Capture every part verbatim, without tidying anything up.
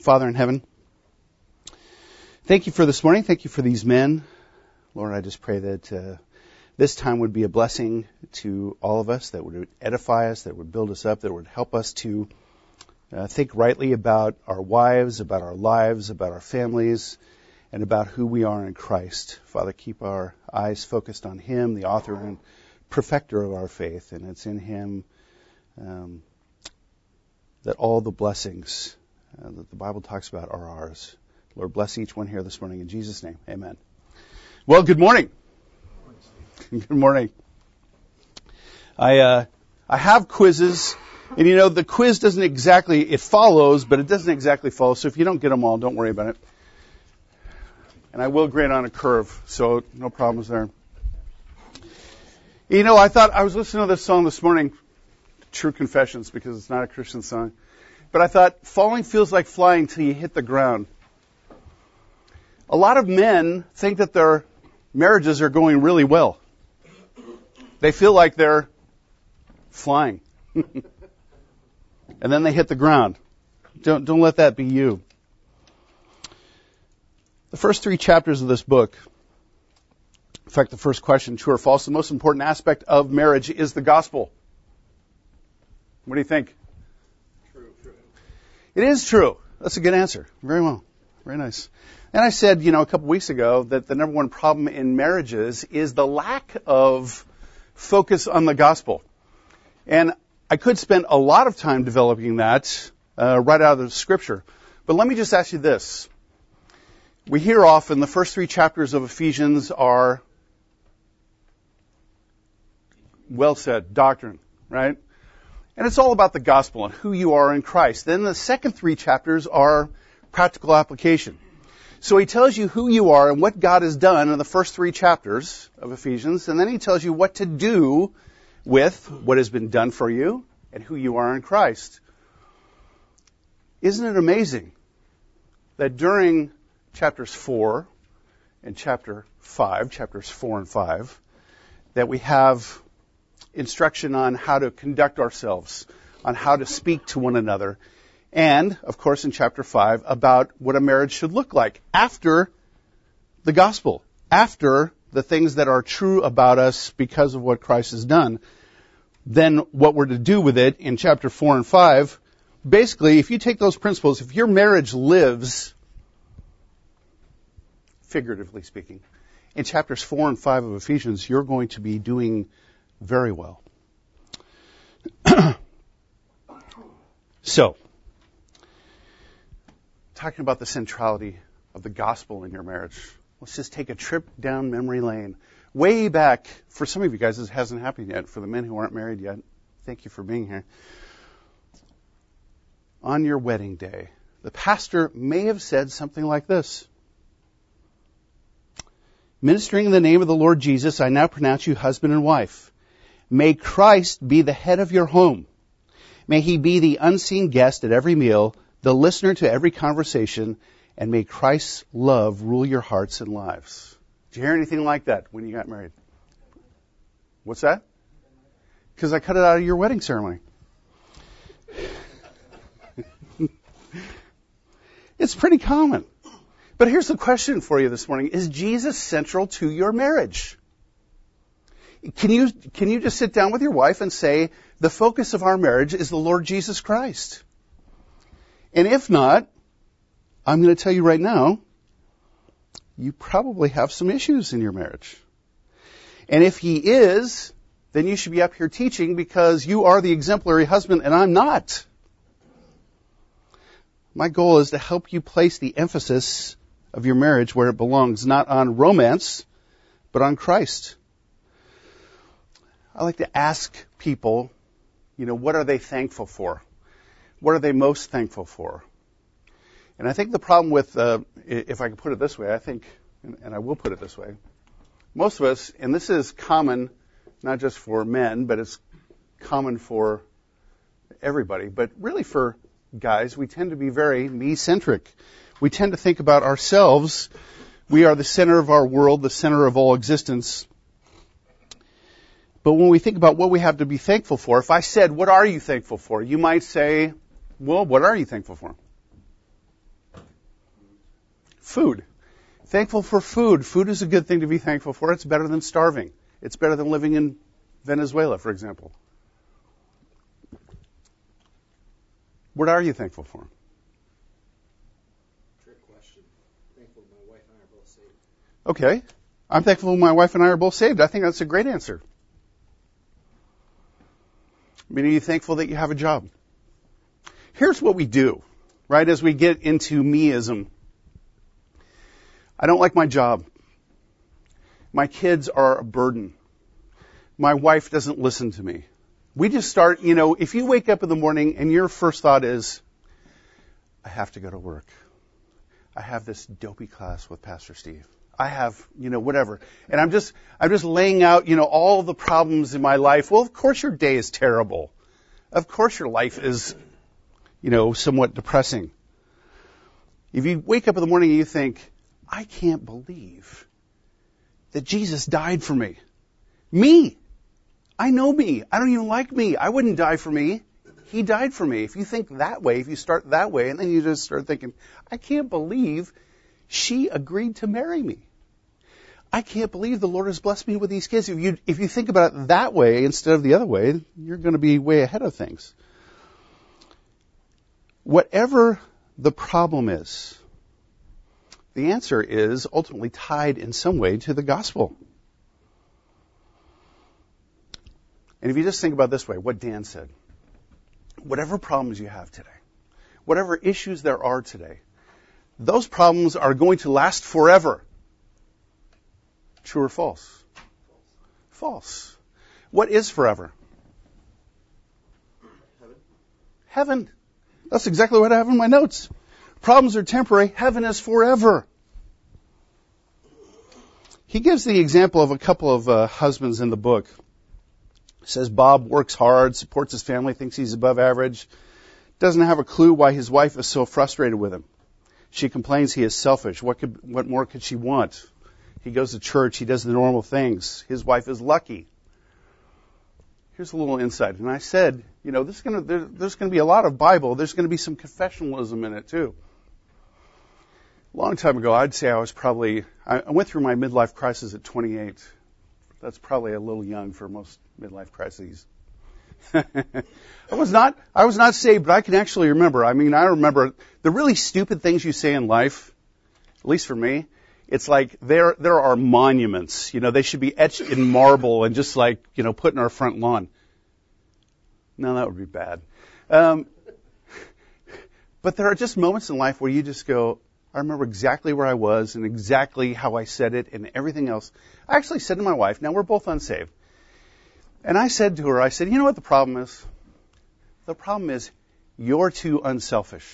Father in heaven, thank you for this morning. Thank you for these men. Lord, I just pray that uh, this time would be a blessing to all of us, that would edify us, that would build us up, that would help us to uh, think rightly about our wives, about our lives, about our families, and about who we are in Christ. Father, keep our eyes focused on Him, the author and perfecter of our faith, and it's in Him um, that all the blessings uh, that the Bible talks about are ours. Lord, bless each one here this morning. In Jesus' name, amen. Well, good morning. Good morning. I uh, I have quizzes, and you know, the quiz doesn't exactly, it follows, but it doesn't exactly follow, so if you don't get them all, don't worry about it. And I will grade on a curve, so no problems there. You know, I thought, I was listening to this song this morning, True Confessions, because it's not a Christian song. But I thought, falling feels like flying till you hit the ground. A lot of men think that their marriages are going really well. They feel like they're flying. And then they hit the ground. Don't, don't let that be you. The first three chapters of this book, in fact, the first question, true or false, the most important aspect of marriage is the gospel. What do you think? True, true. It is true. That's a good answer. Very well. Very nice. And I said, you know, a couple weeks ago that the number one problem in marriages is the lack of focus on the gospel. And I could spend a lot of time developing that uh, right out of the Scripture. But let me just ask you this. We hear often the first three chapters of Ephesians are, well said, doctrine, right? And it's all about the gospel and who you are in Christ. Then the second three chapters are practical application. So he tells you who you are and what God has done in the first three chapters of Ephesians, and then he tells you what to do with what has been done for you and who you are in Christ. Isn't it amazing that during chapters four and chapter five, chapters four and five, that we have instruction on how to conduct ourselves, on how to speak to one another, and, of course, in chapter five, about what a marriage should look like after the gospel, after the things that are true about us because of what Christ has done. Then what we're to do with it in chapter four and five, basically, if you take those principles, if your marriage lives, figuratively speaking, in chapters four and five of Ephesians, you're going to be doing very well. So, talking about the centrality of the gospel in your marriage, let's just take a trip down memory lane. Way back, for some of you guys, this hasn't happened yet. For the men who aren't married yet, thank you for being here. On your wedding day, the pastor may have said something like this. Ministering in the name of the Lord Jesus, I now pronounce you husband and wife. May Christ be the head of your home. May He be the unseen guest at every meal, the listener to every conversation, and may Christ's love rule your hearts and lives. Did you hear anything like that when you got married? What's that? Because I cut it out of your wedding ceremony. It's pretty common. But here's the question for you this morning. Is Jesus central to your marriage? Can you, can you just sit down with your wife and say, the focus of our marriage is the Lord Jesus Christ? And if not, I'm going to tell you right now, you probably have some issues in your marriage. And if He is, then you should be up here teaching because you are the exemplary husband and I'm not. My goal is to help you place the emphasis of your marriage where it belongs, not on romance, but on Christ. I like to ask people, you know, what are they thankful for? What are they most thankful for? And I think the problem with, uh, if I can put it this way, I think, and I will put it this way, most of us, and this is common, not just for men, but it's common for everybody, but really for guys, we tend to be very me-centric. We tend to think about ourselves. We are the center of our world, the center of all existence. But when we think about what we have to be thankful for, if I said, what are you thankful for? You might say, well, what are you thankful for? food. Thankful for food. Food is a good thing to be thankful for. It's better than starving. It's better than living in Venezuela, for example. What are you thankful for? Trick question. Thankful my wife and I are both saved. Okay. I'm thankful my wife and I are both saved. I think that's a great answer. I mean, are you thankful that you have a job? Here's what we do, right, as we get into meism. I don't like my job. My kids are a burden. My wife doesn't listen to me. We just start, you know, if you wake up in the morning and your first thought is, I have to go to work. I have this dopey class with Pastor Steve. I have, you know, whatever. And I'm just, I'm just laying out, you know, all the problems in my life. Well, of course your day is terrible. Of course your life is, you know, somewhat depressing. If you wake up in the morning and you think, I can't believe that Jesus died for me. Me. I know me. I don't even like me. I wouldn't die for me. He died for me. If you think that way, if you start that way, and then you just start thinking, I can't believe she agreed to marry me. I can't believe the Lord has blessed me with these kids. If you, if you think about it that way instead of the other way, you're going to be way ahead of things. Whatever the problem is, the answer is ultimately tied in some way to the gospel. And if you just think about it this way, what Dan said, whatever problems you have today, whatever issues there are today, those problems are going to last forever. True or false? False. What is forever? Heaven. Heaven. That's exactly what I have in my notes. Problems are temporary. Heaven is forever. He gives the example of a couple of uh, husbands in the book. He says Bob works hard, supports his family, thinks he's above average, doesn't have a clue why his wife is so frustrated with him. She complains he is selfish. What could, what more could she want? He goes to church. He does the normal things. His wife is lucky. Here's a little insight. And I said, you know, this is gonna, there, there's going to be a lot of Bible. There's going to be some confessionalism in it, too. A long time ago, I'd say I was probably, I, I went through my midlife crisis at twenty-eight. That's probably a little young for most midlife crises. I was not, I was not saved, but I can actually remember. I mean, I remember the really stupid things you say in life, at least for me. It's like there, there are monuments, you know, they should be etched in marble and just like, you know, put in our front lawn. No, that would be bad. Um, but there are just moments in life where you just go, I remember exactly where I was and exactly how I said it and everything else. I actually said to my wife, now we're both unsaved. And I said to her, I said, you know what the problem is? The problem is you're too unselfish.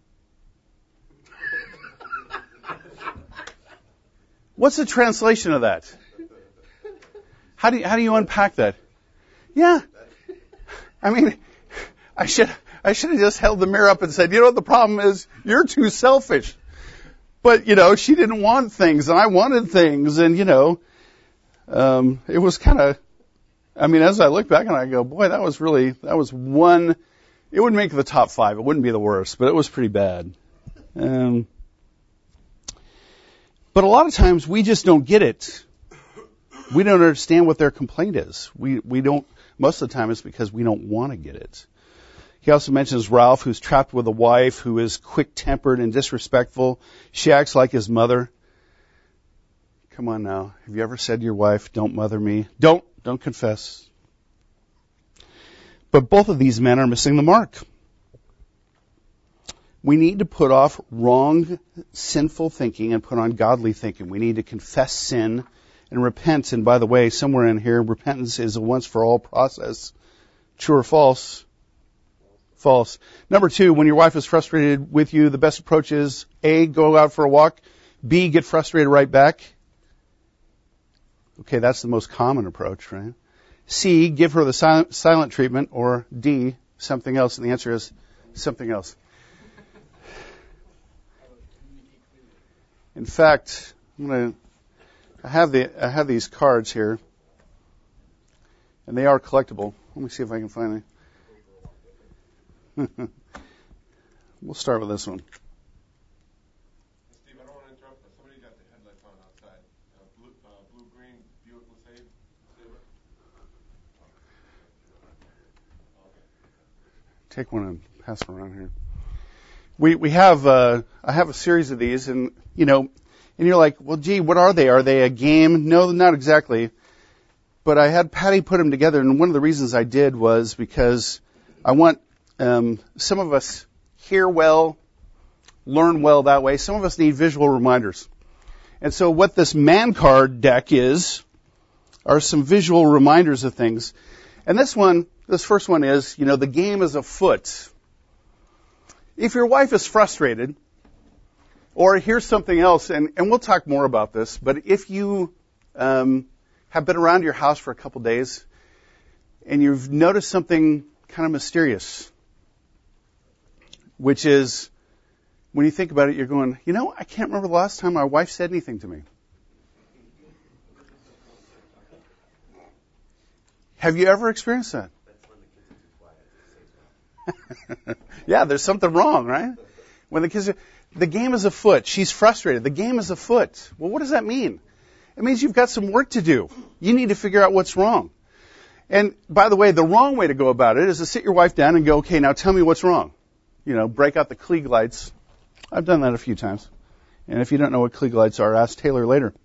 What's the translation of that? How do you, how do you unpack that? Yeah. I mean, I should, I should have just held the mirror up and said, you know what the problem is? You're too selfish. But, you know, she didn't want things and I wanted things and, you know, um, it was kind of, I mean, as I look back and I go, boy, that was really, that was one, it wouldn't make the top five. It wouldn't be the worst, but it was pretty bad. Um, but a lot of times we just don't get it. We don't understand what their complaint is. We, we don't, most of the time it's because we don't want to get it. He also mentions Ralph, who's trapped with a wife who is quick-tempered and disrespectful. She acts like his mother. Come on now. Have you ever said to your wife, don't mother me? Don't. Don't confess. But both of these men are missing the mark. We need to put off wrong, sinful thinking and put on godly thinking. We need to confess sin and repent. And by the way, somewhere in here, repentance is a once-for-all process. True or false? False. Number two, when your wife is frustrated with you, the best approach is A, go out for a walk. B, get frustrated right back. Okay, that's the most common approach, right? C, give her the silent, silent treatment, or D, something else, and the answer is something else. In fact, I'm gonna, I have the, I have these cards here, and they are collectible. Let me see if I can find them. We'll start with this one. Steve, I don't want to interrupt, blue, uh, blue green Buick LeSabre? Take one and pass it around here. We we have uh, I have a series of these, and you know, and you're like, well, gee, what are they? Are they a game? No, not exactly. But I had Patty put them together, and one of the reasons I did was because I want um, some of us hear well, learn well that way. Some of us need visual reminders. And so what this man card deck is are some visual reminders of things. And this one, this first one is, you know, the game is afoot. If your wife is frustrated, or here's something else, and, and we'll talk more about this, but if you um, have been around your house for a couple days and you've noticed something kind of mysterious, which is, when you think about it, you're going, you know, I can't remember the last time my wife said anything to me. Have you ever experienced that? Yeah, there's something wrong, right? When the kids are, the game is afoot. She's frustrated. The game is afoot. Well, what does that mean? It means you've got some work to do. You need to figure out what's wrong. And by the way, the wrong way to go about it is to sit your wife down and go, okay, now tell me what's wrong. You know, break out the Klieg lights. I've done that a few times. And if you don't know what Klieg lights are, ask Taylor later.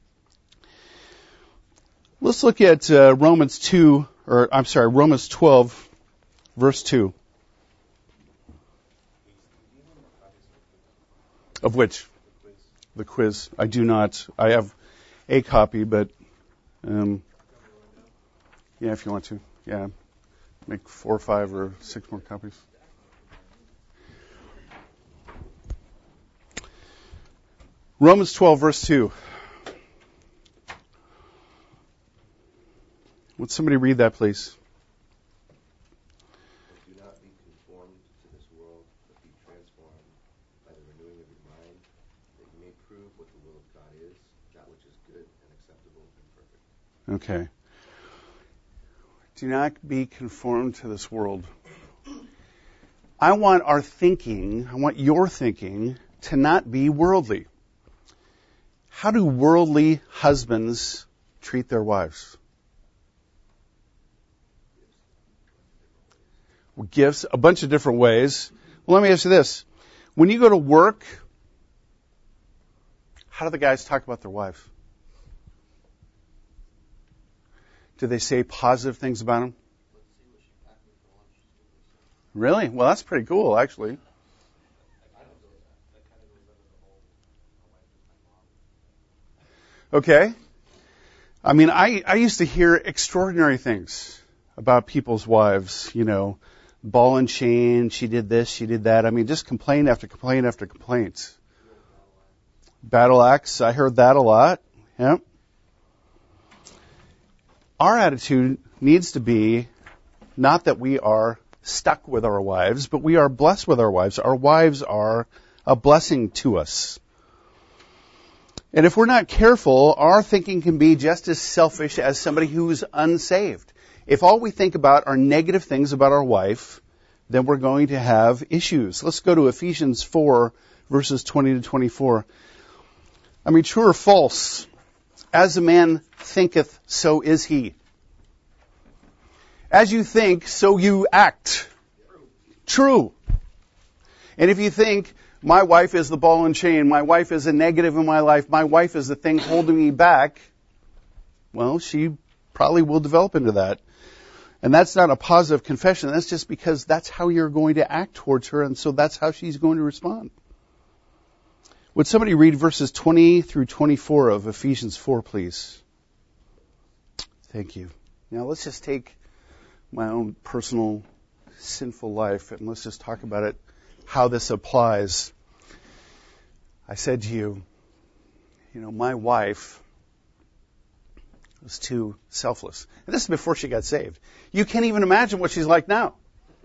Let's look at uh, Romans two, or I'm sorry, Romans twelve, verse two. Of which? The quiz. I do not. I have a copy, but um, yeah, if you want to. Yeah, make four or five or six more copies. Romans twelve, verse two. Would somebody read that, please? Do not be conformed to this world, but be transformed by the renewing of your mind, that you may prove what the will of God is, that which is good and acceptable and perfect. Okay. Do not be conformed to this world. I want our thinking, I want your thinking to not be worldly. How do worldly husbands treat their wives? Gifts, a bunch of different ways. Well, let me ask you this. When you go to work, how do the guys talk about their wives? Do they say positive things about them? Really? Well, that's pretty cool, actually. Okay. I mean, I, I used to hear extraordinary things about people's wives, you know, ball and chain, she did this, she did that. I mean, just complaint after complaint after complaint. Battle axe, I heard that a lot. Yep. Our attitude needs to be not that we are stuck with our wives, but we are blessed with our wives. Our wives are a blessing to us. And if we're not careful, our thinking can be just as selfish as somebody who's unsaved. If all we think about are negative things about our wife, then we're going to have issues. Let's go to Ephesians four, verses twenty to twenty-four. I mean, true or false? As a man thinketh, so is he. As you think, so you act. True. And if you think, my wife is the ball and chain, my wife is a negative in my life, my wife is the thing holding me back, well, she probably will develop into that. And that's not a positive confession. That's just because that's how you're going to act towards her, and so that's how she's going to respond. Would somebody read verses twenty through twenty-four of Ephesians four, please? Thank you. Now let's just take my own personal sinful life and let's just talk about it, how this applies. I said to you, you know, my wife was too selfless. And this is before she got saved. You can't even imagine what she's like now.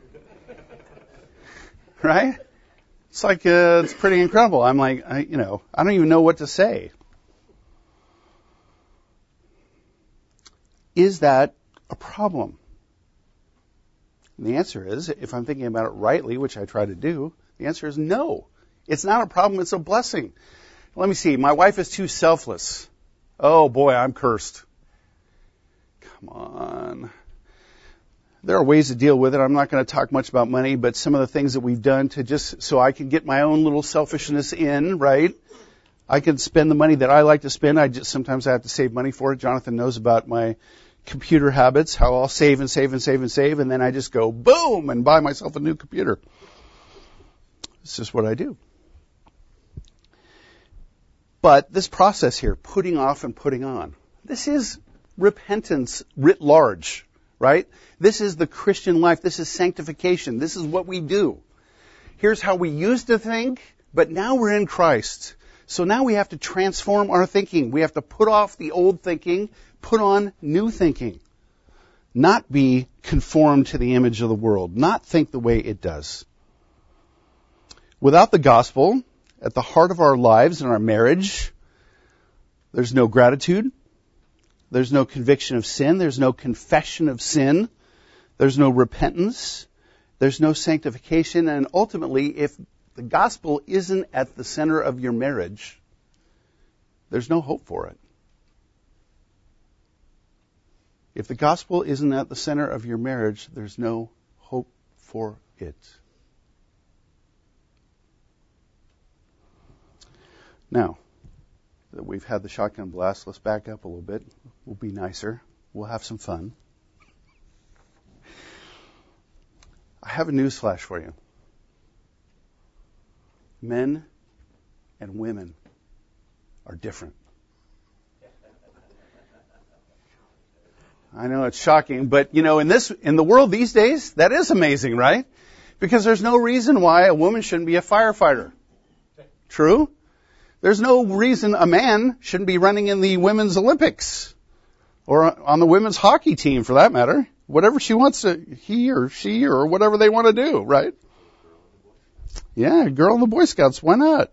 Right? It's like, uh, it's pretty incredible. I'm like, I, you know, I don't even know what to say. Is that a problem? And the answer is, if I'm thinking about it rightly, which I try to do, the answer is no. It's not a problem, it's a blessing. Let me see, my wife is too selfless. Oh boy, I'm cursed. Come on. There are ways to deal with it. I'm not going to talk much about money, but some of the things that we've done to just so I can get my own little selfishness in, right? I can spend the money that I like to spend. I just sometimes I have to save money for it. Jonathan knows about my computer habits, how I'll save and save and save and save, and then I just go boom and buy myself a new computer. It's just what I do. But this process here, putting off and putting on, this is repentance writ large, right? This is the Christian life. This is sanctification. This is what we do. Here's how we used to think, but now we're in Christ. So now we have to transform our thinking. We have to put off the old thinking, put on new thinking. Not be conformed to the image of the world. Not think the way it does. Without the gospel, at the heart of our lives and our marriage, there's no gratitude. There's no conviction of sin. There's no confession of sin. There's no repentance. There's no sanctification. And ultimately, if the gospel isn't at the center of your marriage, there's no hope for it. If the gospel isn't at the center of your marriage, there's no hope for it. Now, that we've had the shotgun blast, let's back up a little bit. We'll be nicer. We'll have some fun. I have a news flash for you. Men and women are different. I know it's shocking, but you know, in this, in the world these days, that is amazing, right? Because there's no reason why a woman shouldn't be a firefighter. True? There's no reason a man shouldn't be running in the women's Olympics or on the women's hockey team for that matter. Whatever she wants to, he or she or whatever they want to do, right? Yeah, girl in the Boy Scouts, why not?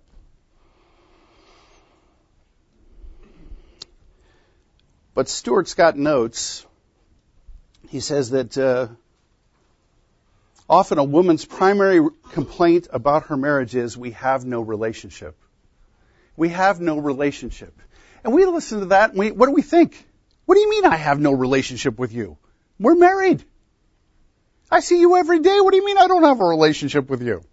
But Stuart Scott notes, he says that uh, often a woman's primary complaint about her marriage is we have no relationship. We have no relationship. And we listen to that and we, what do we think? What do you mean I have no relationship with you? We're married. I see you every day. What do you mean I don't have a relationship with you?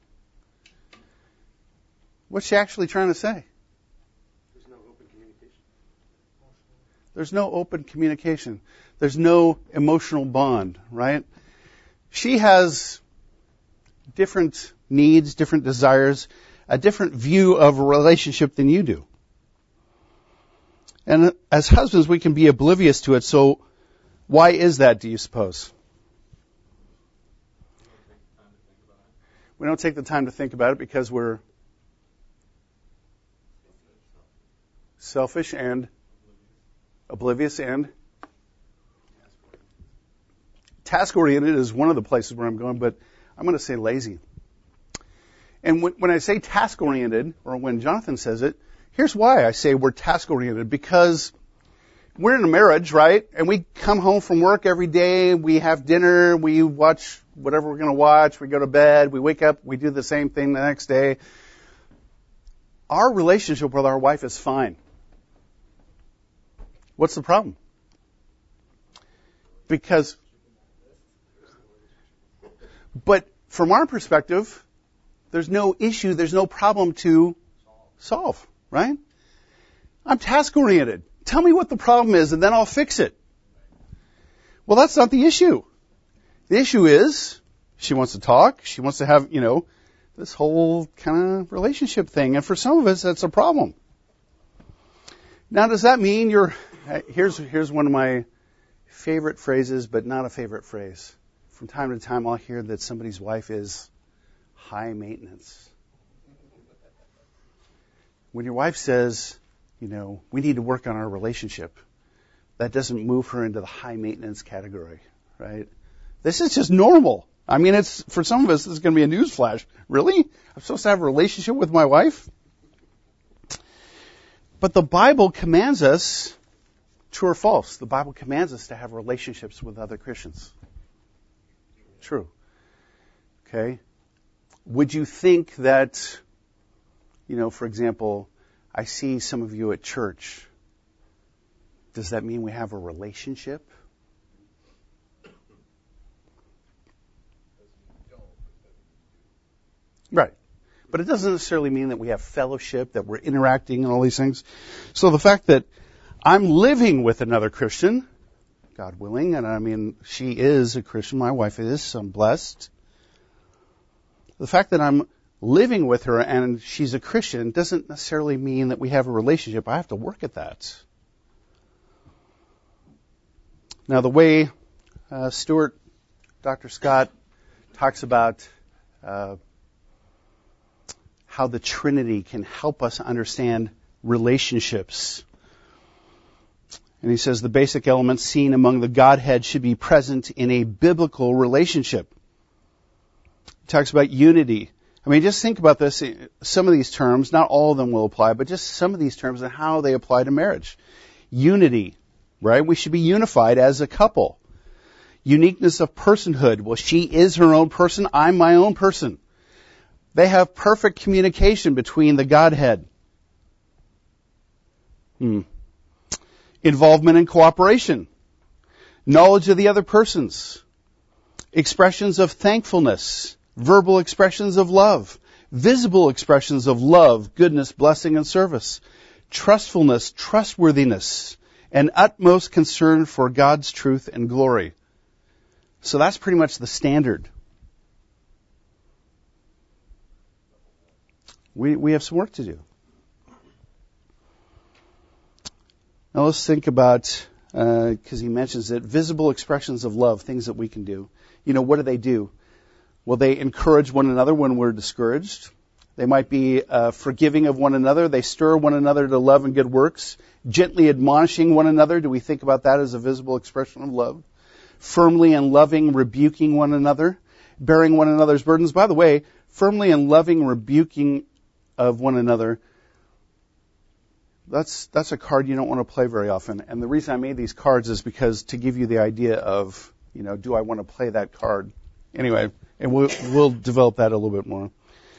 What's she actually trying to say? There's no open communication. There's no open communication. There's no emotional bond, right? She has different needs, different desires, a different view of a relationship than you do. And as husbands, we can be oblivious to it. So why is that, do you suppose? We don't take the time to think about it because we're selfish and oblivious and task-oriented is one of the places where I'm going, but I'm going to say lazy. And when, when I say task-oriented, or when Jonathan says it, here's why I say we're task-oriented. Because we're in a marriage, right? And we come home from work every day, we have dinner, we watch whatever we're going to watch, we go to bed, we wake up, we do the same thing the next day. Our relationship with our wife is fine. What's the problem? Because, but from our perspective, there's no issue, there's no problem to solve, right? I'm task-oriented. Tell me what the problem is and then I'll fix it. Well, that's not the issue. The issue is she wants to talk, she wants to have, you know, this whole kind of relationship thing. And for some of us, that's a problem. Now, does that mean you're, here's, here's one of my favorite phrases, but not a favorite phrase. From time to time, I'll hear that somebody's wife is high maintenance. When your wife says, you know, we need to work on our relationship, that doesn't move her into the high maintenance category, right? This is just normal. I mean, it's, for some of us, this is going to be a news flash. Really? I'm supposed to have a relationship with my wife? But the Bible commands us, true or false, the Bible commands us to have relationships with other Christians. True. Okay? Would you think that, you know, for example, I see some of you at church Does that mean we have a relationship? Right. But it doesn't necessarily mean that we have fellowship, that we're interacting and all these things. So the fact that I'm living with another Christian, God willing, and I mean, she is a Christian, my wife is, so I'm blessed. The fact that I'm living with her and she's a Christian doesn't necessarily mean that we have a relationship. I have to work at that. Now, the way uh, Stuart, Doctor Scott, talks about uh, how the Trinity can help us understand relationships. And he says the basic elements seen among the Godhead should be present in a biblical relationship. He talks about unity. I mean, just think about this. Some of these terms, not all of them will apply, but just some of these terms and how they apply to marriage. Unity, right? We should be unified as a couple. Uniqueness of personhood. Well, she is her own person. I'm my own person. They have perfect communication between the Godhead. Hmm. Involvement and cooperation. Knowledge of the other persons. Expressions of thankfulness. Verbal expressions of love. Visible expressions of love, goodness, blessing, and service. Trustfulness, trustworthiness, and utmost concern for God's truth and glory. So that's pretty much the standard. We we have some work to do. Now let's think about, because uh, he mentions it, visible expressions of love, things that we can do. You know, what do they do? Well, they encourage one another when we're discouraged. They might be uh, forgiving of one another. They stir one another to love and good works. Gently admonishing one another. Do we think about that as a visible expression of love? Firmly and loving, rebuking one another. Bearing one another's burdens. By the way, firmly and loving, rebuking of one another. That's that's a card you don't want to play very often. And the reason I made these cards is because to give you the idea of, you know, do I want to play that card? Anyway, and we'll, we'll develop that a little bit more.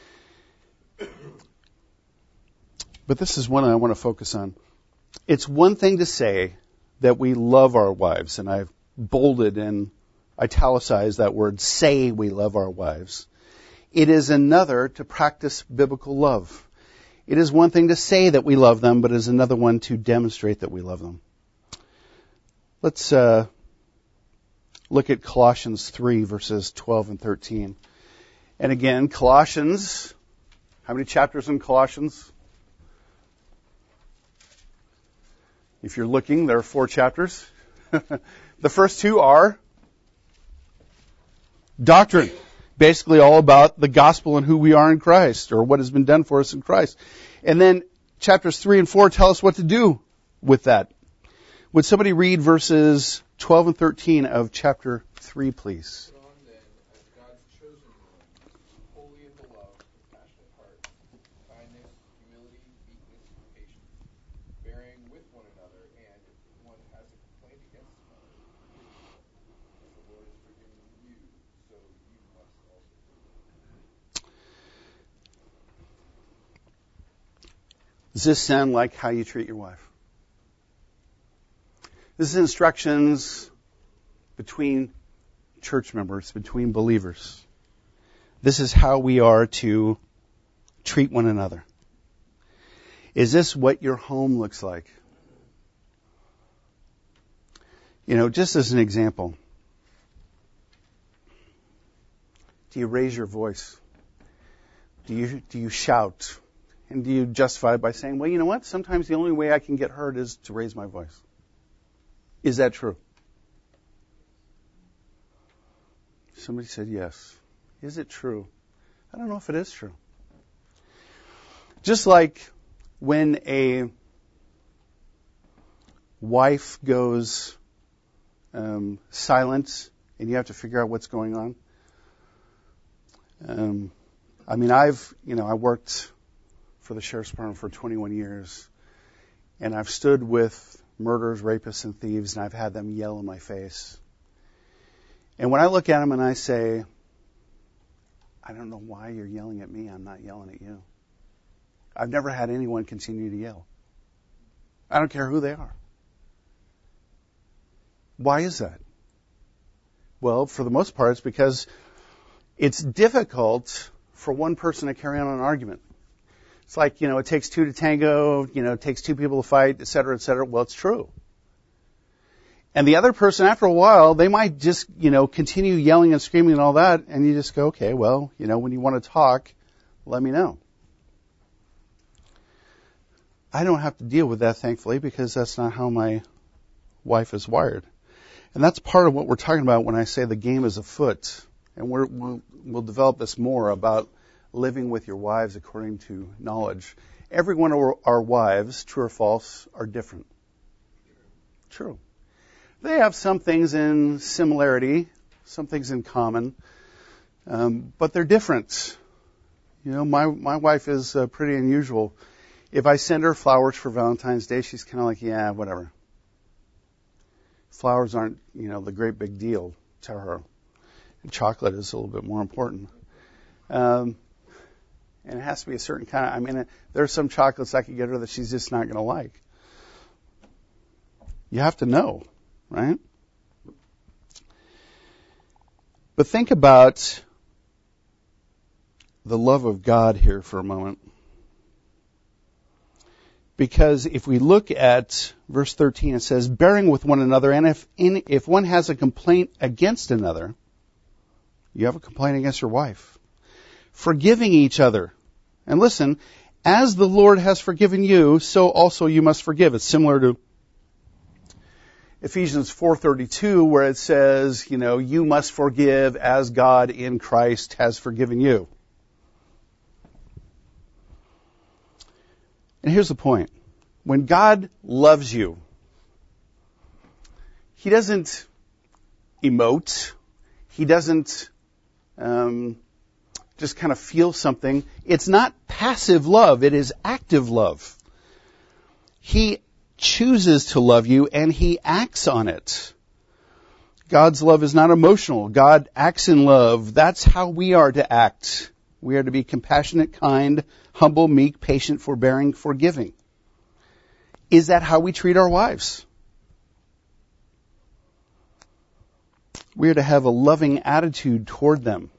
But this is one I want to focus on. It's one thing to say that we love our wives, and I've bolded and italicized that word, say we love our wives. It is another to practice biblical love. It is one thing to say that we love them, but it is another one to demonstrate that we love them. Let's uh, look at Colossians three, verses twelve and thirteen. And again, Colossians, how many chapters in Colossians? If you're looking, there are four chapters. The first two are doctrine. Basically all about the gospel and who we are in Christ, or what has been done for us in Christ. And then chapters three and four tell us what to do with that. Would somebody read verses twelve and thirteen of chapter three, please? Put on then, as God's chosen ones, holy and beloved, compassionate hearts, kindness, humility, meekness, and patience, bearing with one another, and if one has a complaint against another, as the Lord has forgiven you, so you must also forgive. Does this sound like how you treat your wife? This is instructions between church members, between believers. This is how we are to treat one another. Is this what your home looks like? You know, just as an example, do you raise your voice? Do you do you shout? And do you justify it by saying, well, you know what? Sometimes the only way I can get heard is to raise my voice. Is that true? Somebody said yes. Is it true? I don't know if it is true. Just like when a wife goes um, silent and you have to figure out what's going on. Um, I mean, I've, you know, I worked for the Sheriff's Department for twenty-one years, and I've stood with murderers, rapists, and thieves, and I've had them yell in my face. And when I look at them and I say, I don't know why you're yelling at me, I'm not yelling at you. I've never had anyone continue to yell. I don't care who they are. Why is that? Well, for the most part, it's because it's difficult for one person to carry on an argument. It's like, you know, it takes two to tango, you know, it takes two people to fight, et cetera, et cetera. Well, it's true. And the other person, after a while, they might just, you know, continue yelling and screaming and all that, and you just go, okay, well, you know, when you want to talk, let me know. I don't have to deal with that, thankfully, because that's not how my wife is wired. And that's part of what we're talking about when I say the game is afoot. And we're, we'll, we'll develop this more about living with your wives according to knowledge. Every one of our, our wives, true or false, are different. True. They have some things in similarity, some things in common, um, but they're different. You know, my my wife is uh, pretty unusual. If I send her flowers for Valentine's Day, she's kind of like, yeah, whatever. Flowers aren't, you know, the great big deal to her. And chocolate is a little bit more important. Um, and it has to be a certain kind of, I mean, there are some chocolates I could get her that she's just not going to like. You have to know, right? But think about the love of God here for a moment. Because if we look at verse thirteen, it says, bearing with one another, and if in, if one has a complaint against another, you have a complaint against your wife, forgiving each other. And listen, as the Lord has forgiven you, so also you must forgive. It's similar to Ephesians four thirty-two, where it says, you know, you must forgive as God in Christ has forgiven you. And here's the point. When God loves you, He doesn't emote. He doesn't um, just kind of feel something. It's not passive love. It is active love. He chooses to love you and He acts on it. God's love is not emotional. God acts in love. That's how we are to act. We are to be compassionate, kind, humble, meek, patient, forbearing, forgiving. Is that how we treat our wives? We are to have a loving attitude toward them.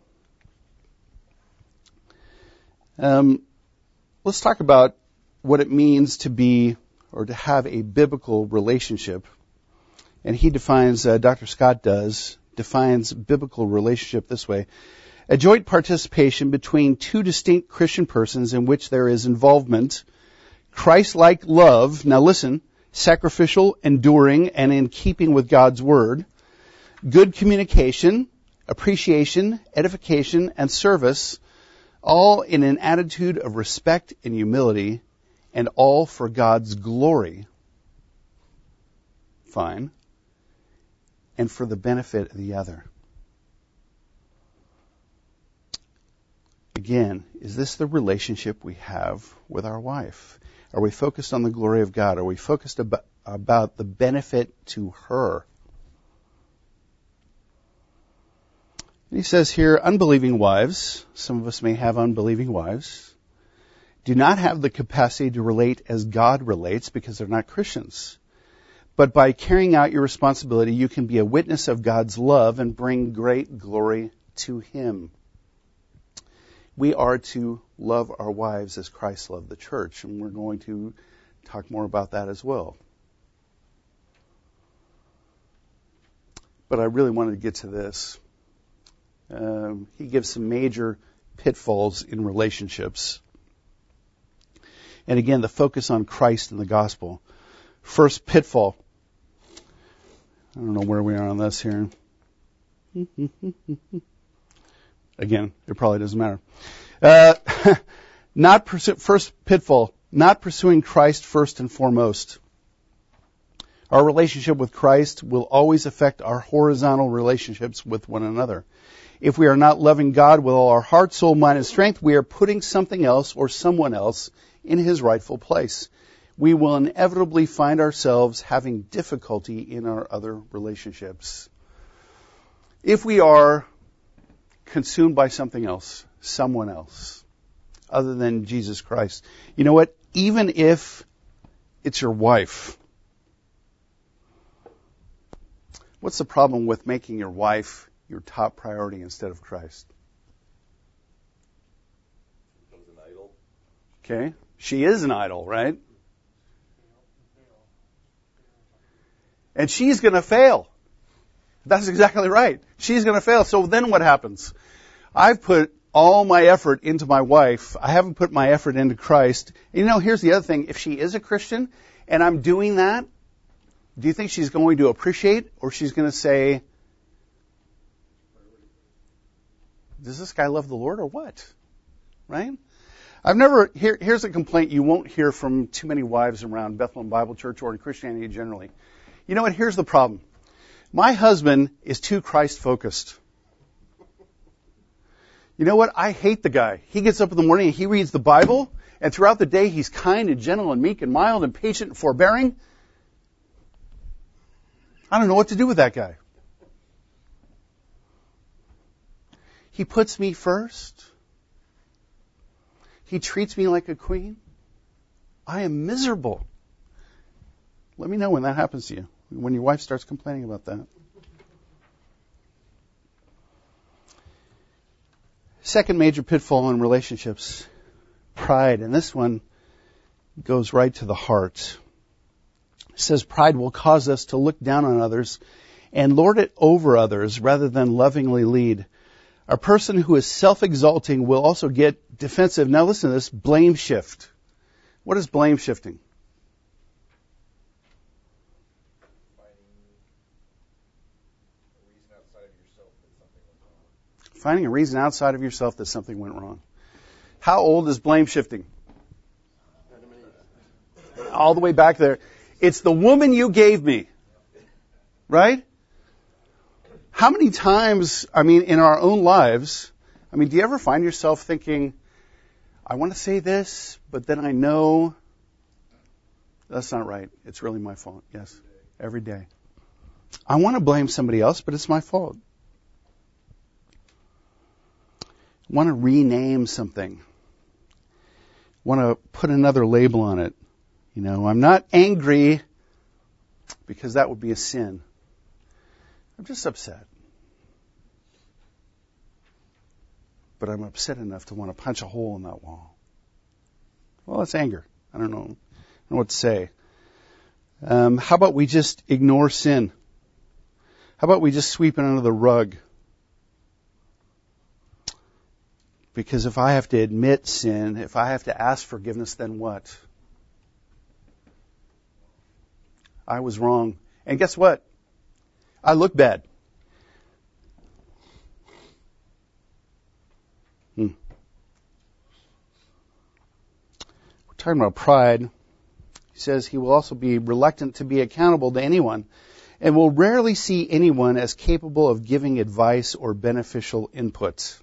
Um, let's talk about what it means to be or to have a biblical relationship. And he defines, uh, Doctor Scott does, defines biblical relationship this way. A joint participation between two distinct Christian persons in which there is involvement, Christ-like love, now listen, sacrificial, enduring, and in keeping with God's Word, good communication, appreciation, edification, and service, all in an attitude of respect and humility, and all for God's glory. Fine. And for the benefit of the other. Again, is this the relationship we have with our wife? Are we focused on the glory of God? Are we focused about, about the benefit to her? And he says here, unbelieving wives, some of us may have unbelieving wives, do not have the capacity to relate as God relates because they're not Christians. But by carrying out your responsibility, you can be a witness of God's love and bring great glory to Him. We are to love our wives as Christ loved the church, and we're going to talk more about that as well. But I really wanted to get to this. Um, he gives some major pitfalls in relationships. And again, the focus on Christ and the gospel. First pitfall. I don't know where we are on this here. Again, it probably doesn't matter. Uh, not pursue, first pitfall, not pursuing Christ first and foremost. Our relationship with Christ will always affect our horizontal relationships with one another. If we are not loving God with all our heart, soul, mind, and strength, we are putting something else or someone else in His rightful place. We will inevitably find ourselves having difficulty in our other relationships. If we are consumed by something else, someone else, other than Jesus Christ. You know what? Even if it's your wife, What's the problem with making your wife your top priority instead of Christ? Becomes an idol. Okay? She is an idol, right? And she's going to fail. That's exactly right. She's going to fail. So then what happens? I've put all my effort into my wife. I haven't put my effort into Christ. You know, here's the other thing. If she is a Christian and I'm doing that, do you think she's going to appreciate, or she's going to say, does this guy love the Lord or what? Right? I've never, here, here's a complaint you won't hear from too many wives around Bethlehem Bible Church or in Christianity generally. You know what? Here's the problem. My husband is too Christ-focused. You know what? I hate the guy. He gets up in the morning and he reads the Bible, and throughout the day he's kind and gentle and meek and mild and patient and forbearing. I don't know what to do with that guy. He puts me first. He treats me like a queen. I am miserable. Let me know when that happens to you, when your wife starts complaining about that. Second major pitfall in relationships, pride. And this one goes right to the heart. It says pride will cause us to look down on others and lord it over others rather than lovingly lead. A person who is self-exalting will also get defensive. Now listen to this, blame shift. What is blame shifting? Finding a reason outside of yourself that something went wrong. How old is blame shifting? All the way back there. It's the woman you gave me. Right? How many times, I mean, in our own lives, I mean, do you ever find yourself thinking, I want to say this, but then I know that's not right. It's really my fault. Yes. Every day. I want to blame somebody else, but it's my fault. I want to rename something. Want to put another label on it. You know, I'm not angry because that would be a sin. I'm just upset. But I'm upset enough to want to punch a hole in that wall. Well, that's anger. I don't know, I don't know what to say. Um, how about we just ignore sin? How about we just sweep it under the rug? Because if I have to admit sin, if I have to ask forgiveness, then what? I was wrong. And guess what? I look bad. Hmm. We're talking about pride. He says he will also be reluctant to be accountable to anyone and will rarely see anyone as capable of giving advice or beneficial input.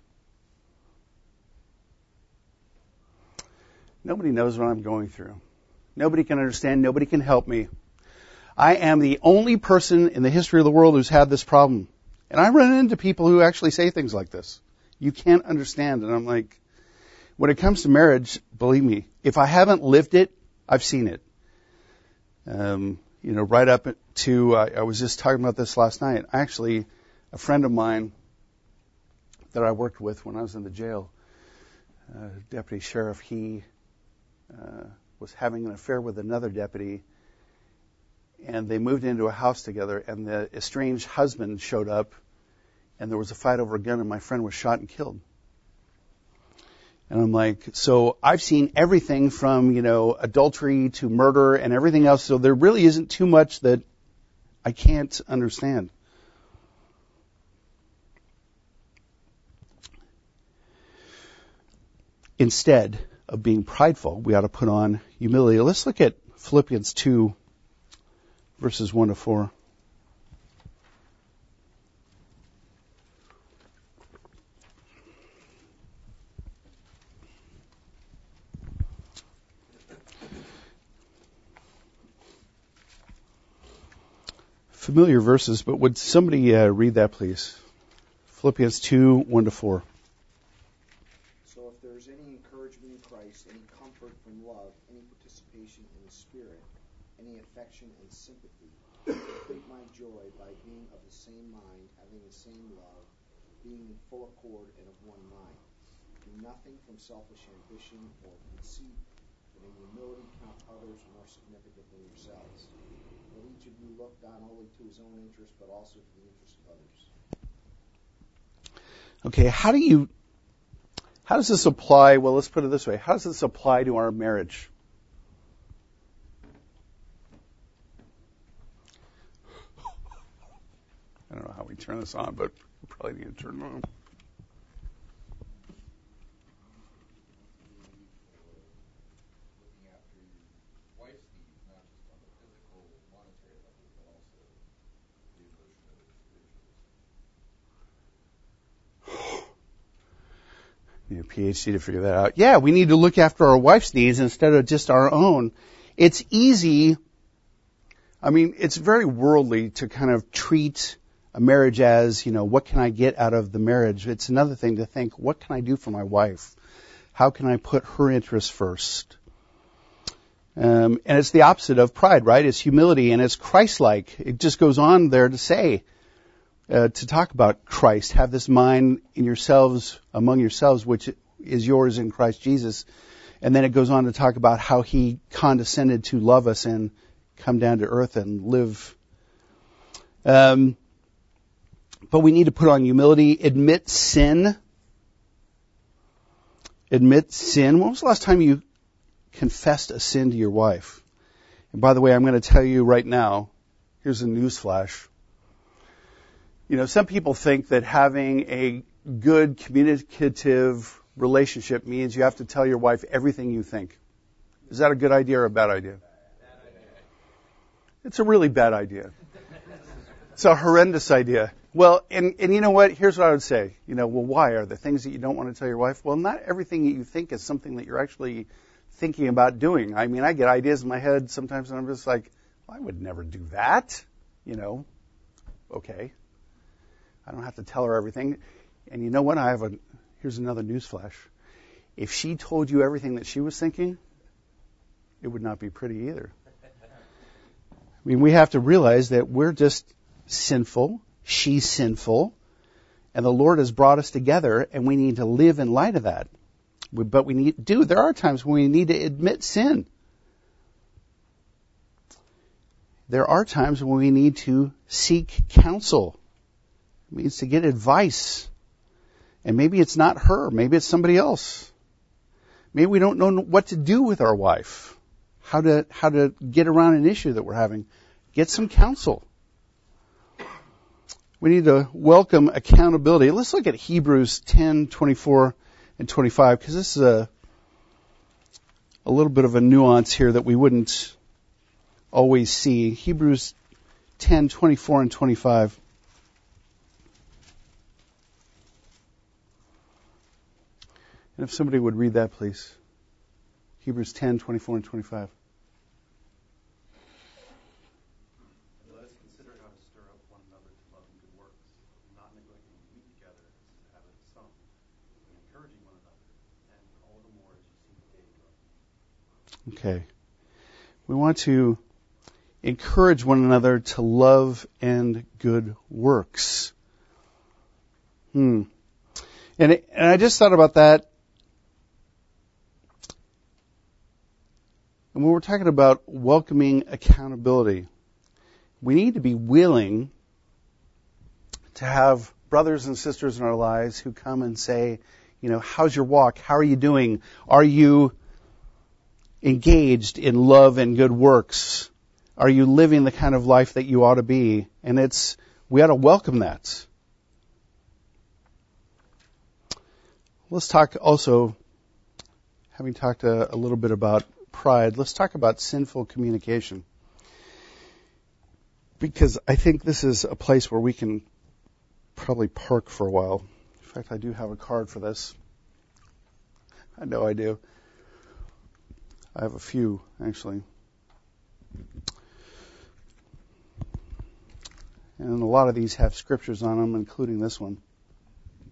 Nobody knows what I'm going through. Nobody can understand. Nobody can help me. I am the only person in the history of the world who's had this problem. And I run into people who actually say things like this. You can't understand. And I'm like, when it comes to marriage, believe me, if I haven't lived it, I've seen it. Um, you know, right up to, uh, I was just talking about this last night. Actually, a friend of mine that I worked with when I was in the jail, uh, deputy sheriff, he uh, was having an affair with another deputy. And they moved into a house together, and the estranged husband showed up, and there was a fight over a gun, and my friend was shot and killed. And I'm like, so I've seen everything from, you know, adultery to murder and everything else, so there really isn't too much that I can't understand. Instead of being prideful, we ought to put on humility. Let's look at Philippians two. Verses one to four. Familiar verses, but would somebody uh, read that, please? Philippians two, one to four. So if there is any encouragement in Christ, any comfort from love, any participation in the Spirit, any affection and sympathy. Complete my joy by being of the same mind, having the same love, being in full accord and of one mind. Do nothing from selfish ambition or conceit, but in humility count others more significant than yourselves. Let each of you look not only to his own interest, but also to the interest of others. Okay, how do you, how does this apply? Well, let's put it this way. How does this apply to our marriage? I don't know how we turn this on, but we probably need to turn it on. Looking after your wife's needs, not just on the physical, monetary level, but also the emotional, spiritual. Need a P H D to figure that out. Yeah, we need to look after our wife's needs instead of just our own. It's easy. I mean, it's very worldly to kind of treat a marriage as, you know, what can I get out of the marriage? It's another thing to think, what can I do for my wife? How can I put her interests first? Um, and it's the opposite of pride, right? It's humility and it's Christ-like. It just goes on there to say, uh, to talk about Christ. Have this mind in yourselves, among yourselves, which is yours in Christ Jesus. And then it goes on to talk about how he condescended to love us and come down to earth and live. Um, But we need to put on humility, admit sin. Admit sin. When was the last time you confessed a sin to your wife? And by the way, I'm going to tell you right now, here's a news flash. You know, some people think that having a good communicative relationship means you have to tell your wife everything you think. Is that a good idea or a bad idea? It's a really bad idea. It's a horrendous idea. Well, and, and you know what? Here's what I would say. You know, well, why? Are there things that you don't want to tell your wife? Well, not everything that you think is something that you're actually thinking about doing. I mean, I get ideas in my head sometimes, and I'm just like, well, I would never do that. You know, okay. I don't have to tell her everything. And you know what? I have a, here's another news flash. If she told you everything that she was thinking, it would not be pretty either. I mean, we have to realize that we're just sinful. She's sinful, and the Lord has brought us together, and we need to live in light of that. But we need, dude, there are times when we need to admit sin. There are times when we need to seek counsel. It means to get advice. And maybe it's not her. Maybe it's somebody else. Maybe we don't know what to do with our wife. How to, how to get around an issue that we're having. Get some counsel. We need to welcome accountability. Let's look at Hebrews ten, twenty-four and twenty-five, because this is a, a little bit of a nuance here that we wouldn't always see. Hebrews ten, twenty-four and twenty-five. And if somebody would read that, please. Hebrews ten, twenty-four and twenty-five. Okay. We want to encourage one another to love and good works. Hmm. And, it, and I just thought about that. And when we're talking about welcoming accountability, we need to be willing to have brothers and sisters in our lives who come and say, you know, how's your walk? How are you doing? Are you engaged in love and good works? Are you living the kind of life that you ought to be? And it's, we ought to welcome that. Let's talk also, having talked a, a little bit about pride, let's talk about sinful communication. Because I think this is a place where we can probably park for a while. In fact, I do have a card for this. I know I do. I have a few, actually. And a lot of these have scriptures on them, including this one.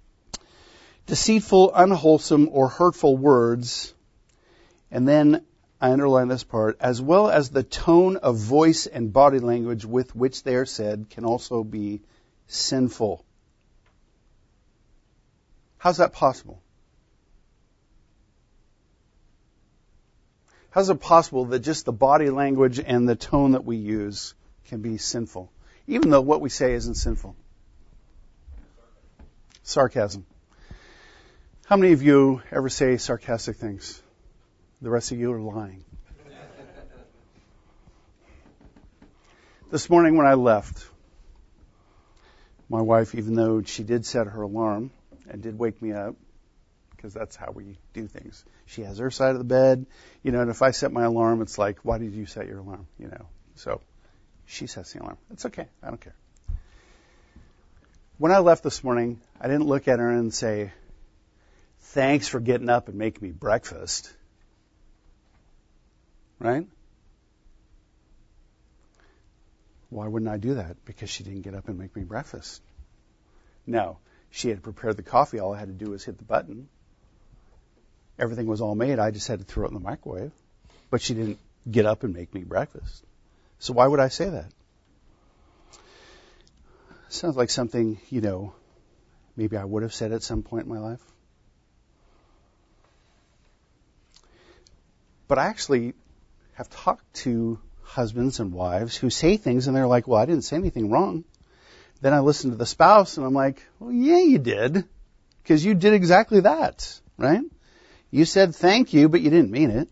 Deceitful, unwholesome, or hurtful words, and then I underline this part, as well as the tone of voice and body language with which they are said can also be sinful. How's that possible? How's it possible that just the body language and the tone that we use can be sinful, even though what we say isn't sinful? Sarcasm. How many of you ever say sarcastic things? The rest of you are lying. This morning when I left, my wife, even though she did set her alarm and did wake me up, because that's how we do things. She has her side of the bed, you know, and if I set my alarm, it's like, why did you set your alarm? You know, so she sets the alarm. It's okay. I don't care. When I left this morning, I didn't look at her and say, thanks for getting up and making me breakfast. Right? Why wouldn't I do that? Because she didn't get up and make me breakfast. No, she had prepared the coffee. All I had to do was hit the button. Everything was all made. I just had to throw it in the microwave. But she didn't get up and make me breakfast. So why would I say that? Sounds like something, you know, maybe I would have said at some point in my life. But I actually have talked to husbands and wives who say things and they're like, well, I didn't say anything wrong. Then I listen to the spouse and I'm like, well, yeah, you did. Because you did exactly that, right? You said thank you, but you didn't mean it.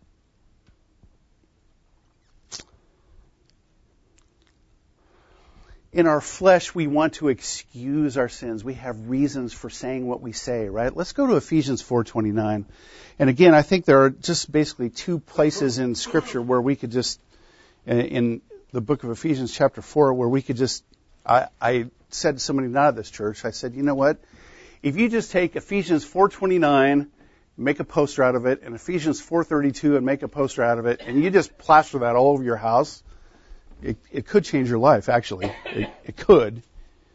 In our flesh, we want to excuse our sins. We have reasons for saying what we say, right? Let's go to Ephesians four twenty-nine. And again, I think there are just basically two places in Scripture where we could just, in the book of Ephesians chapter four, where we could just, I, I said to somebody not at this church, I said, you know what? If you just take Ephesians four twenty-nine, make a poster out of it, and Ephesians four thirty-two and make a poster out of it, and you just plaster that all over your house, It, it could change your life, actually. It, it could.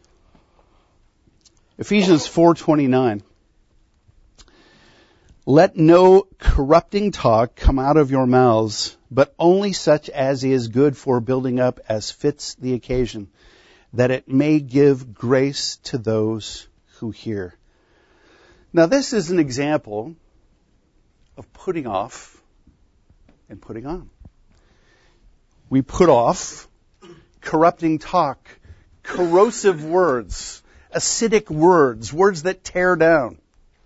Ephesians four twenty-nine. Let no corrupting talk come out of your mouths, but only such as is good for building up as fits the occasion, that it may give grace to those who hear. Now, this is an example of putting off and putting on. We put off corrupting talk, corrosive words, acidic words, words that tear down.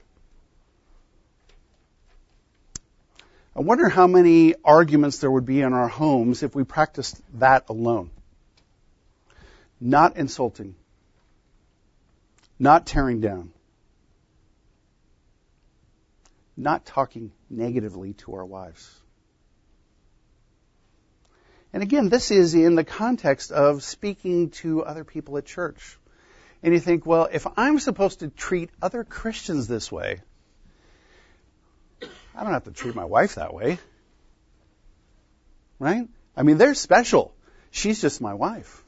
I wonder how many arguments there would be in our homes if we practiced that alone. Not insulting. Not tearing down. Not talking negatively to our wives. And again, this is in the context of speaking to other people at church. And you think, well, if I'm supposed to treat other Christians this way, I don't have to treat my wife that way. Right? I mean, they're special. She's just my wife.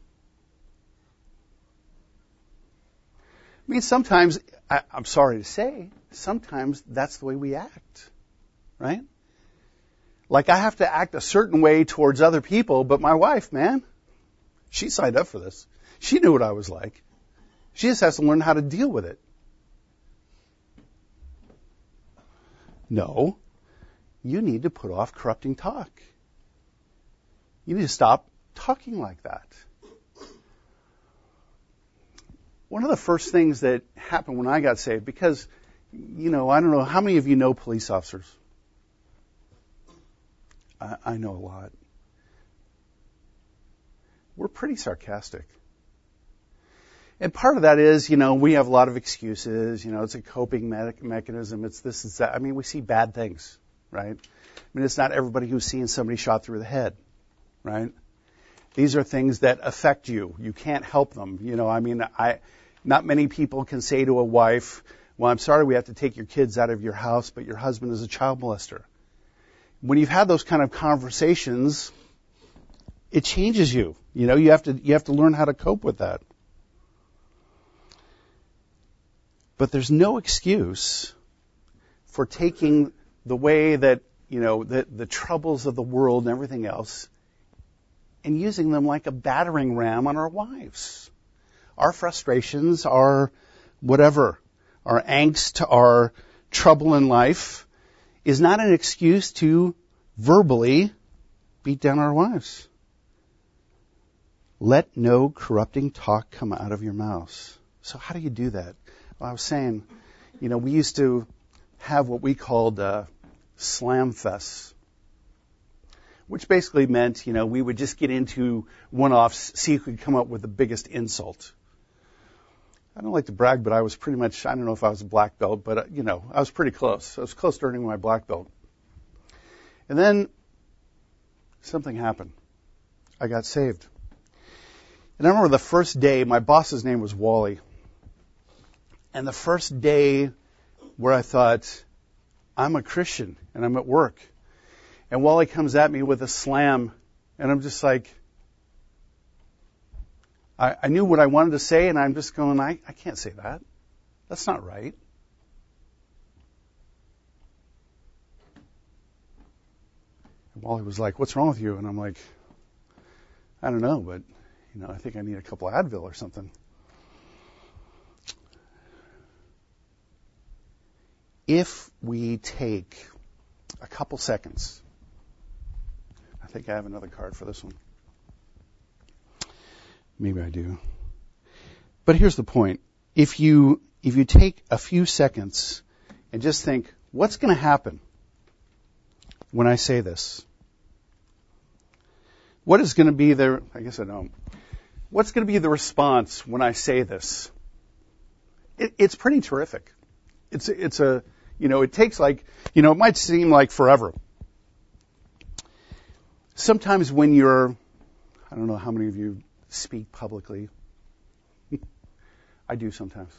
I mean, sometimes, I, I'm sorry to say, sometimes that's the way we act. Right? Like I have to act a certain way towards other people, but my wife, man, she signed up for this. She knew what I was like. She just has to learn how to deal with it. No, you need to put off corrupting talk. You need to stop talking like that. One of the first things that happened when I got saved, because, you know, I don't know, how many of you know police officers? I, I know a lot. We're pretty sarcastic. And part of that is, you know, we have a lot of excuses. You know, it's a coping me- mechanism. It's this, it's that. I mean, we see bad things, right? I mean, it's not everybody who's seeing somebody shot through the head, right? These are things that affect you. You can't help them. You know, I mean, I, not many people can say to a wife, well, I'm sorry we have to take your kids out of your house, but your husband is a child molester. When you've had those kind of conversations, it changes you. You know, you have to, you have to learn how to cope with that. But there's no excuse for taking the way that, you know, the, the troubles of the world and everything else, and using them like a battering ram on our wives. Our frustrations, our whatever, our angst, our trouble in life is not an excuse to verbally beat down our wives. Let no corrupting talk come out of your mouths. So how do you do that? Well, I was saying, you know, we used to have what we called uh, slam fests, which basically meant, you know, we would just get into one-offs, see who could come up with the biggest insult. I don't like to brag, but I was pretty much, I don't know if I was a black belt, but, uh, you know, I was pretty close. I was close to earning my black belt. And then something happened. I got saved. And I remember the first day, my boss's name was Wally. And the first day where I thought, I'm a Christian and I'm at work. And Wally comes at me with a slam, and I'm just like, I, I knew what I wanted to say, and I'm just going, I, I can't say that. That's not right. And Wally was like, what's wrong with you? And I'm like, I don't know, but, you know, I think I need a couple of Advil or something. If we take a couple seconds, I think I have another card for this one. Maybe I do. But here's the point. If you if you take a few seconds and just think, what's going to happen when I say this? What is going to be the, I guess I don't. What's going to be the response when I say this? It, it's pretty terrific. It's it's a, you know, it takes like, you know, it might seem like forever. Sometimes when you're, I don't know how many of you speak publicly. I do sometimes.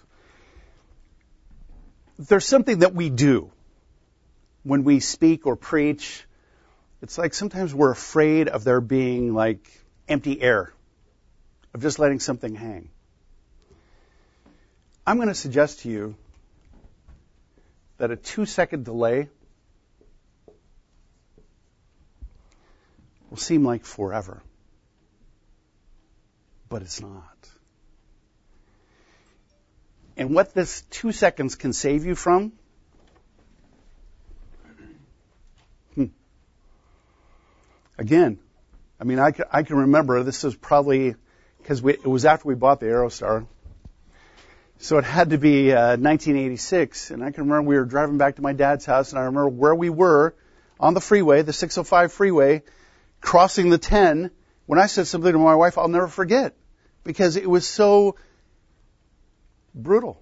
There's something that we do when we speak or preach. It's like sometimes we're afraid of there being like empty air, of just letting something hang. I'm going to suggest to you that a two-second delay will seem like forever. But it's not. And what this two seconds can save you from, hmm. Again, I mean, I can, I can remember this was probably, because it was after we bought the Aerostar. So it had to be uh, nineteen eighty-six, and I can remember we were driving back to my dad's house, and I remember where we were on the freeway, the six oh five freeway, crossing the ten, when I said something to my wife I'll never forget, because it was so brutal.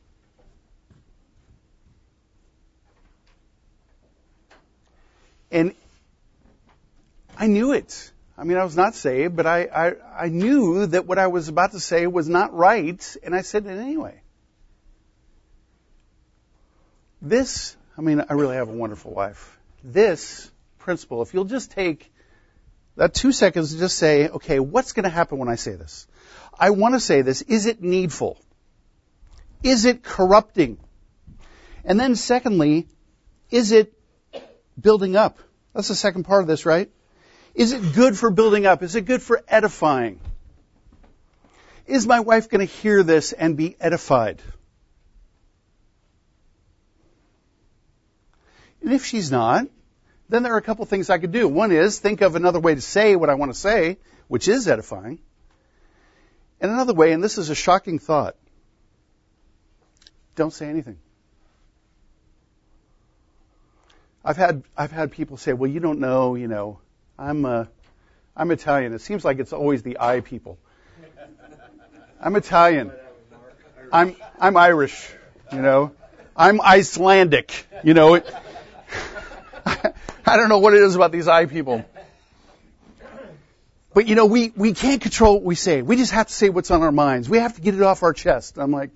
And I knew it. I mean, I was not saved, but I, I, I knew that what I was about to say was not right, and I said it anyway. This, I mean, I really have a wonderful wife. This principle, if you'll just take that two seconds to just say, okay, what's going to happen when I say this? I want to say this. Is it needful? Is it corrupting? And then secondly, is it building up? That's the second part of this, right? Is it good for building up? Is it good for edifying? Is my wife going to hear this and be edified? And if she's not, then there are a couple things I could do. One is think of another way to say what I want to say, which is edifying. And another way, and this is a shocking thought, don't say anything. I've had I've had people say, well, you don't know, you know, I'm uh, I'm Italian. It seems like it's always the I people. I'm Italian. I'm I'm Irish. You know, I'm Icelandic. You know, it, I don't know what it is about these I people. But you know, we we can't control what we say. We just have to say what's on our minds. We have to get it off our chest. I'm like,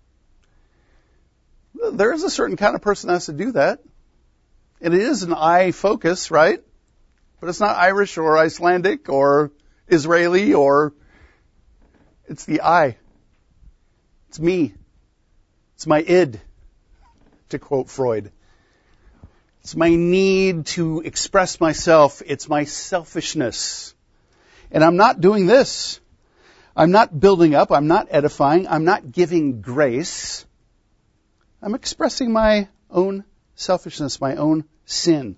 well, there is a certain kind of person that has to do that. And it is an I focus, right? But it's not Irish or Icelandic or Israeli or, it's the I. It's me. It's my id, to quote Freud. It's my need to express myself. It's my selfishness. And I'm not doing this. I'm not building up. I'm not edifying. I'm not giving grace. I'm expressing my own selfishness, my own sin.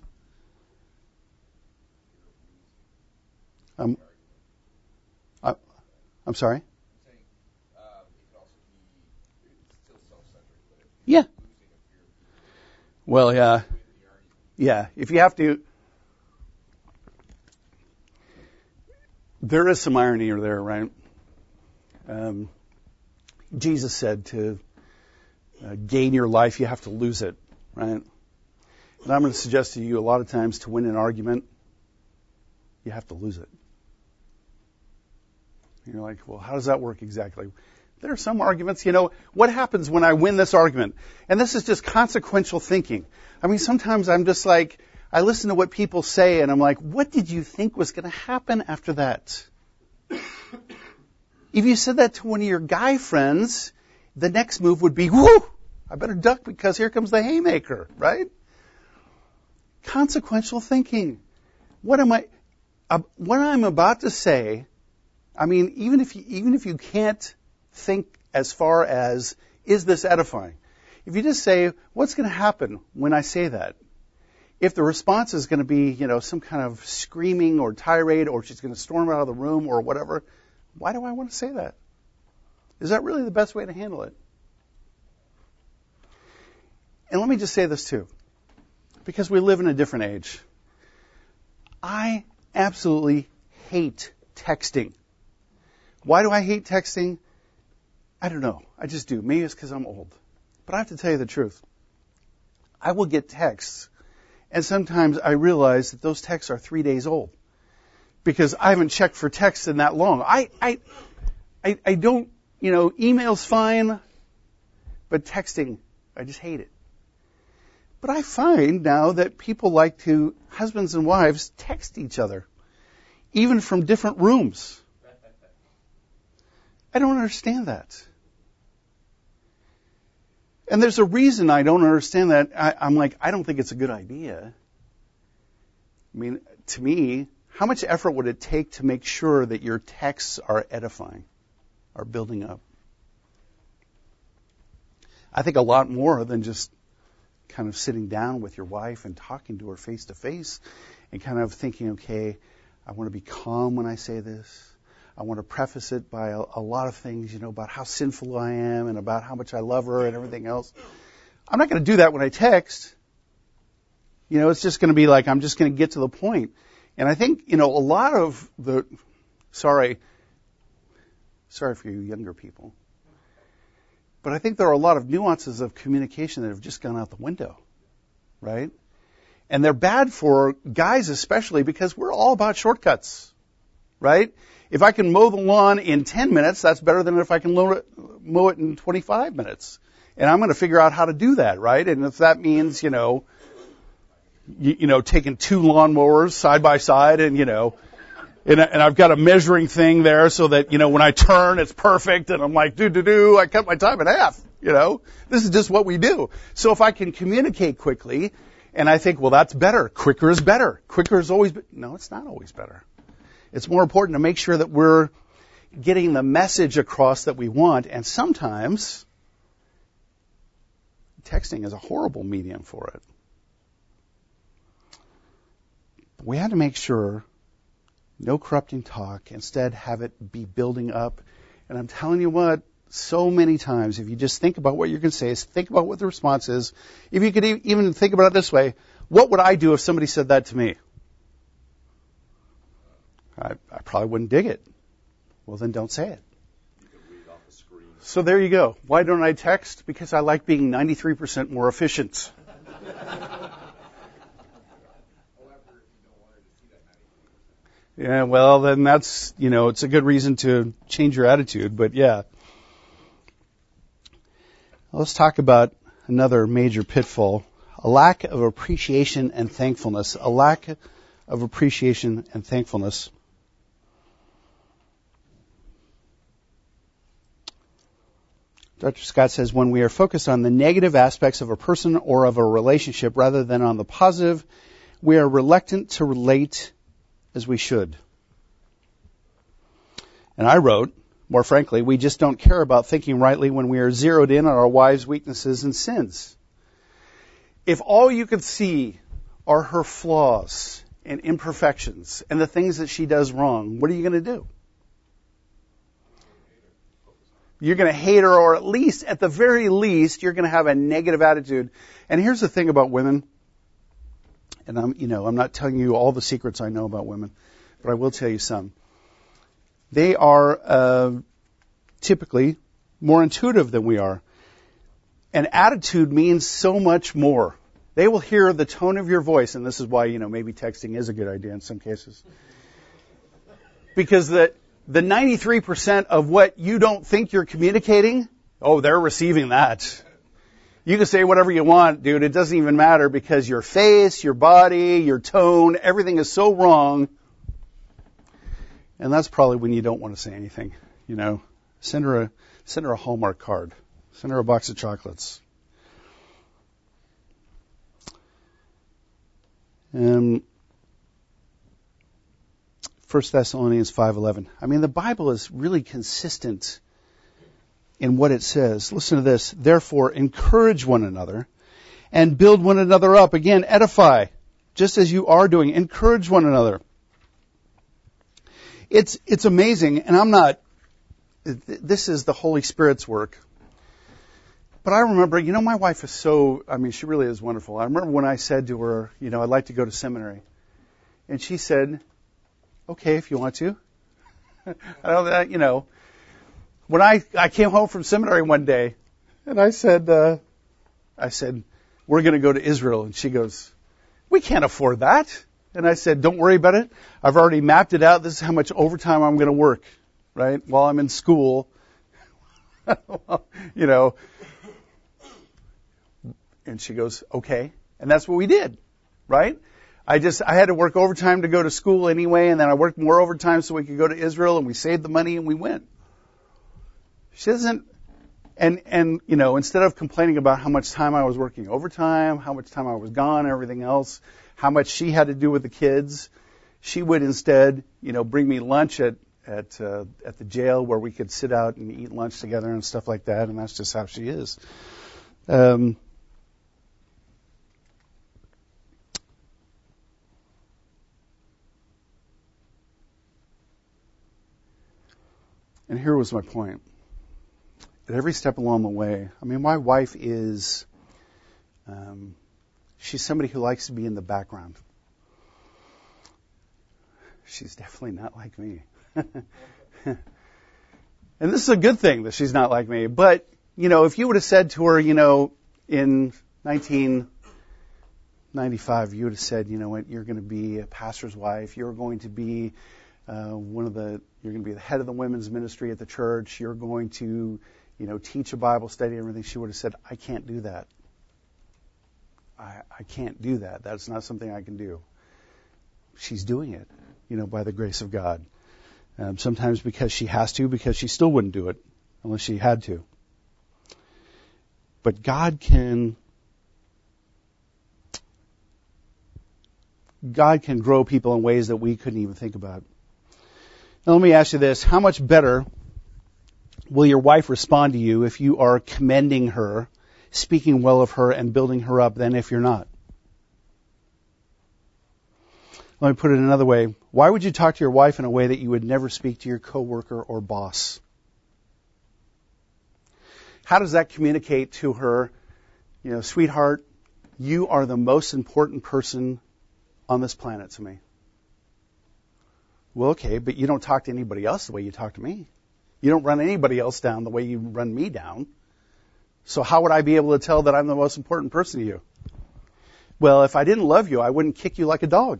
I'm, I, I'm sorry? Yeah. Well, yeah. Yeah. If you have to, there is some irony there, right? Um, Jesus said to uh, gain your life, you have to lose it, right? And I'm going to suggest to you a lot of times to win an argument, you have to lose it. You're like, well, how does that work exactly? There are some arguments, you know, what happens when I win this argument? And this is just consequential thinking. I mean, sometimes I'm just like, I listen to what people say and I'm like, what did you think was going to happen after that? If you said that to one of your guy friends, the next move would be, whoo, I better duck because here comes the haymaker, right? Consequential thinking. What am I, uh, what I'm about to say, I mean, even if you, even if you can't think as far as, is this edifying? If you just say, what's going to happen when I say that? If the response is going to be, you know, some kind of screaming or tirade, or she's going to storm out of the room or whatever, why do I want to say that? Is that really the best way to handle it? And let me just say this too, because we live in a different age. I absolutely hate texting. Why do I hate texting? I don't know. I just do. Maybe it's because I'm old. But I have to tell you the truth. I will get texts, and sometimes I realize that those texts are three days old because I haven't checked for texts in that long. I, I, I, I don't, you know, email's fine, but texting, I just hate it. But I find now that people like to, husbands and wives, text each other, even from different rooms. I don't understand that. And there's a reason I don't understand that. I, I'm like, I don't think it's a good idea. I mean, to me, how much effort would it take to make sure that your texts are edifying, are building up? I think a lot more than just kind of sitting down with your wife and talking to her face to face and kind of thinking, okay, I want to be calm when I say this. I want to preface it by a, a lot of things, you know, about how sinful I am and about how much I love her and everything else. I'm not going to do that when I text. You know, it's just going to be like, I'm just going to get to the point. And I think, you know, a lot of the, sorry, sorry for you younger people, but I think there are a lot of nuances of communication that have just gone out the window, right? And they're bad for guys especially because we're all about shortcuts, right? If I can mow the lawn in ten minutes, that's better than if I can mow it, mow it in twenty-five minutes. And I'm going to figure out how to do that, right? And if that means, you know, you, you know, taking two lawnmowers side by side and, you know, and, and I've got a measuring thing there so that, you know, when I turn, it's perfect. And I'm like, do, do, do, I cut my time in half, you know. This is just what we do. So if I can communicate quickly, and I think, well, that's better. Quicker is better. Quicker is always better. No, it's not always better. It's more important to make sure that we're getting the message across that we want. And sometimes texting is a horrible medium for it. But we have to make sure no corrupting talk. Instead, have it be building up. And I'm telling you what, so many times, if you just think about what you're going to say, think about what the response is. If you could even think about it this way, what would I do if somebody said that to me? I, I probably wouldn't dig it. Well, then don't say it. You can read off the screen. So there you go. Why don't I text? Because I like being ninety-three percent more efficient. Yeah, well, then that's, you know, it's a good reason to change your attitude, but yeah. Let's talk about another major pitfall, a lack of appreciation and thankfulness, a lack of appreciation and thankfulness. Doctor Scott says, when we are focused on the negative aspects of a person or of a relationship rather than on the positive, we are reluctant to relate as we should. And I wrote, more frankly, we just don't care about thinking rightly when we are zeroed in on our wives' weaknesses and sins. If all you could see are her flaws and imperfections and the things that she does wrong, what are you going to do? You're going to hate her, or at least, at the very least, you're going to have a negative attitude. And here's the thing about women, and I'm, you know, I'm not telling you all the secrets I know about women, but I will tell you some. They are uh, typically more intuitive than we are. And attitude means so much more. They will hear the tone of your voice, and this is why, you know, maybe texting is a good idea in some cases. Because the, the ninety-three percent of what you don't think you're communicating, oh, they're receiving that. You can say whatever you want, dude. It doesn't even matter because your face, your body, your tone, everything is so wrong. And that's probably when you don't want to say anything, you know. Send her a, send her a Hallmark card. Send her a box of chocolates. Um, First Thessalonians five eleven. I mean, the Bible is really consistent in what it says. Listen to this. Therefore, encourage one another and build one another up. Again, edify, just as you are doing. Encourage one another. It's it's amazing, and I'm not, this is the Holy Spirit's work. But I remember, you know, my wife is so, I mean, she really is wonderful. I remember when I said to her, you know, I'd like to go to seminary. And she said, okay, if you want to. I don't, uh, you know, when I, I came home from seminary one day, and I said, uh, I said, we're going to go to Israel. And she goes, we can't afford that. And I said, don't worry about it. I've already mapped it out. This is how much overtime I'm going to work, right, while I'm in school. You know. And she goes, okay. And that's what we did, right? I just, I had to work overtime to go to school anyway, and then I worked more overtime so we could go to Israel, and we saved the money and we went. She doesn't, and, and, you know, instead of complaining about how much time I was working overtime, how much time I was gone, everything else, how much she had to do with the kids, she would instead, you know, bring me lunch at, at, uh, at the jail where we could sit out and eat lunch together and stuff like that, and that's just how she is. Um, And here was my point. At every step along the way, I mean, my wife is, um, she's somebody who likes to be in the background. She's definitely not like me. And this is a good thing that she's not like me. But, you know, if you would have said to her, you know, in nineteen ninety-five, you would have said, you know what, you're going to be a pastor's wife. You're going to be Uh, one of the, you're going to be the head of the women's ministry at the church. You're going to, you know, teach a Bible study and everything. She would have said, I can't do that. I, I can't do that. That's not something I can do. She's doing it, you know, by the grace of God. Um, sometimes because she has to, because she still wouldn't do it unless she had to. But God can, God can grow people in ways that we couldn't even think about. Now let me ask you this. How much better will your wife respond to you if you are commending her, speaking well of her, and building her up than if you're not? Let me put it another way. Why would you talk to your wife in a way that you would never speak to your coworker or boss? How does that communicate to her, you know, sweetheart, you are the most important person on this planet to me? Well, okay, but you don't talk to anybody else the way you talk to me. You don't run anybody else down the way you run me down. So how would I be able to tell that I'm the most important person to you? Well, if I didn't love you, I wouldn't kick you like a dog.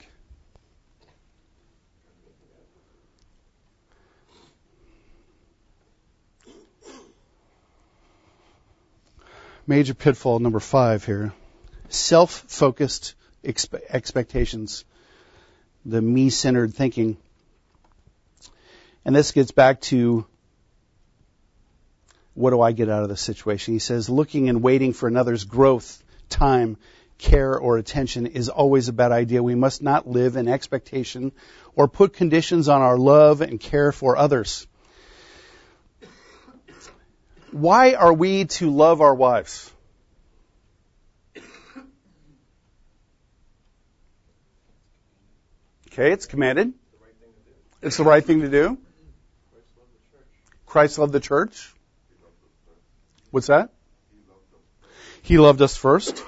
Major pitfall number five here. Self-focused expe- expectations. The me-centered thinking. And this gets back to what do I get out of this situation? He says, looking and waiting for another's growth, time, care, or attention is always a bad idea. We must not live in expectation or put conditions on our love and care for others. Why are we to love our wives? Okay, it's commanded. It's the right thing to do. Christ loved the church. What's that? He loved us first.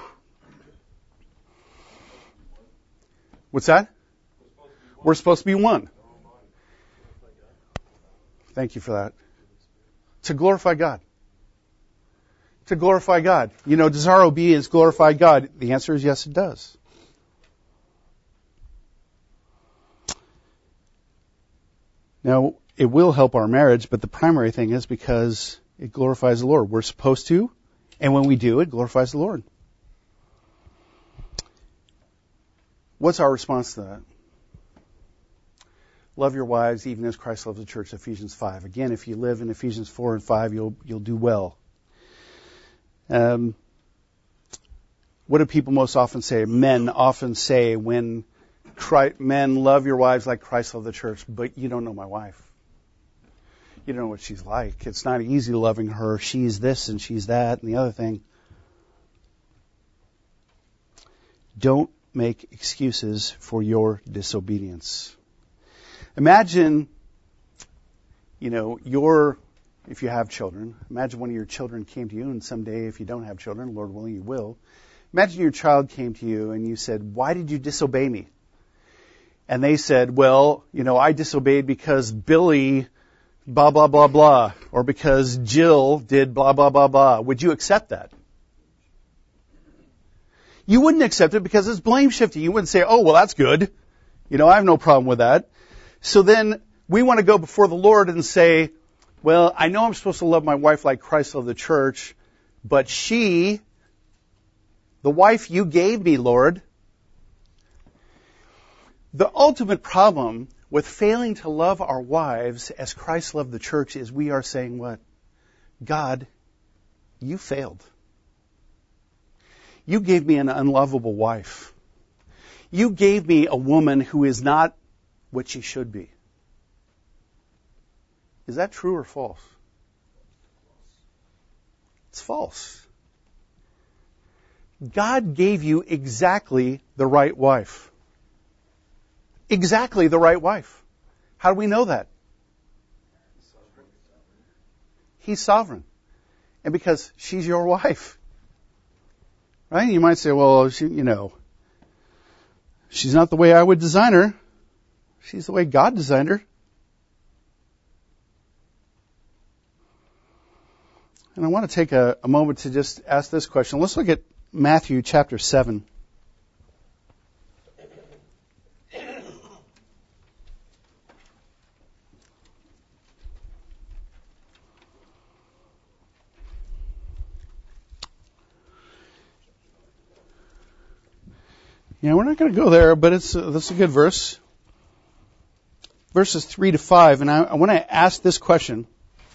What's that? We're supposed to be one. Thank you for that. To glorify God. To glorify God. You know, does our obedience glorify God? The answer is yes, it does. Now, it will help our marriage, but the primary thing is because it glorifies the Lord. We're supposed to, and when we do, it glorifies the Lord. What's our response to that? Love your wives even as Christ loves the church, Ephesians five. Again, if you live in Ephesians four and five, you'll you'll do well. Um, what do people most often say? Men often say when Christ, men, love your wives like Christ loved the church, but you don't know my wife. You don't know what she's like. It's not easy loving her. She's this and she's that and the other thing. Don't make excuses for your disobedience. Imagine, you know, your, if you have children, imagine one of your children came to you, and someday if you don't have children, Lord willing you will, imagine your child came to you and you said, why did you disobey me? And they said, well, you know, I disobeyed because Billy blah, blah, blah, blah, or because Jill did blah, blah, blah, blah. Would you accept that? You wouldn't accept it because it's blame shifting. You wouldn't say, oh, well, that's good. You know, I have no problem with that. So then we want to go before the Lord and say, well, I know I'm supposed to love my wife like Christ loved the church, but she, the wife you gave me, Lord. The ultimate problem with failing to love our wives as Christ loved the church is we are saying what? God, you failed. You gave me an unlovable wife. You gave me a woman who is not what she should be. Is that true or false? It's false. God gave you exactly the right wife. Exactly the right wife. How do we know that? He's sovereign. And because she's your wife. Right? You might say, well, she, you know, she's not the way I would design her. She's the way God designed her. And I want to take a, a moment to just ask this question. Let's look at Matthew chapter seven. Yeah, we're not going to go there, but it's uh, that's a good verse. Verses three to five, and I, I want to ask this question.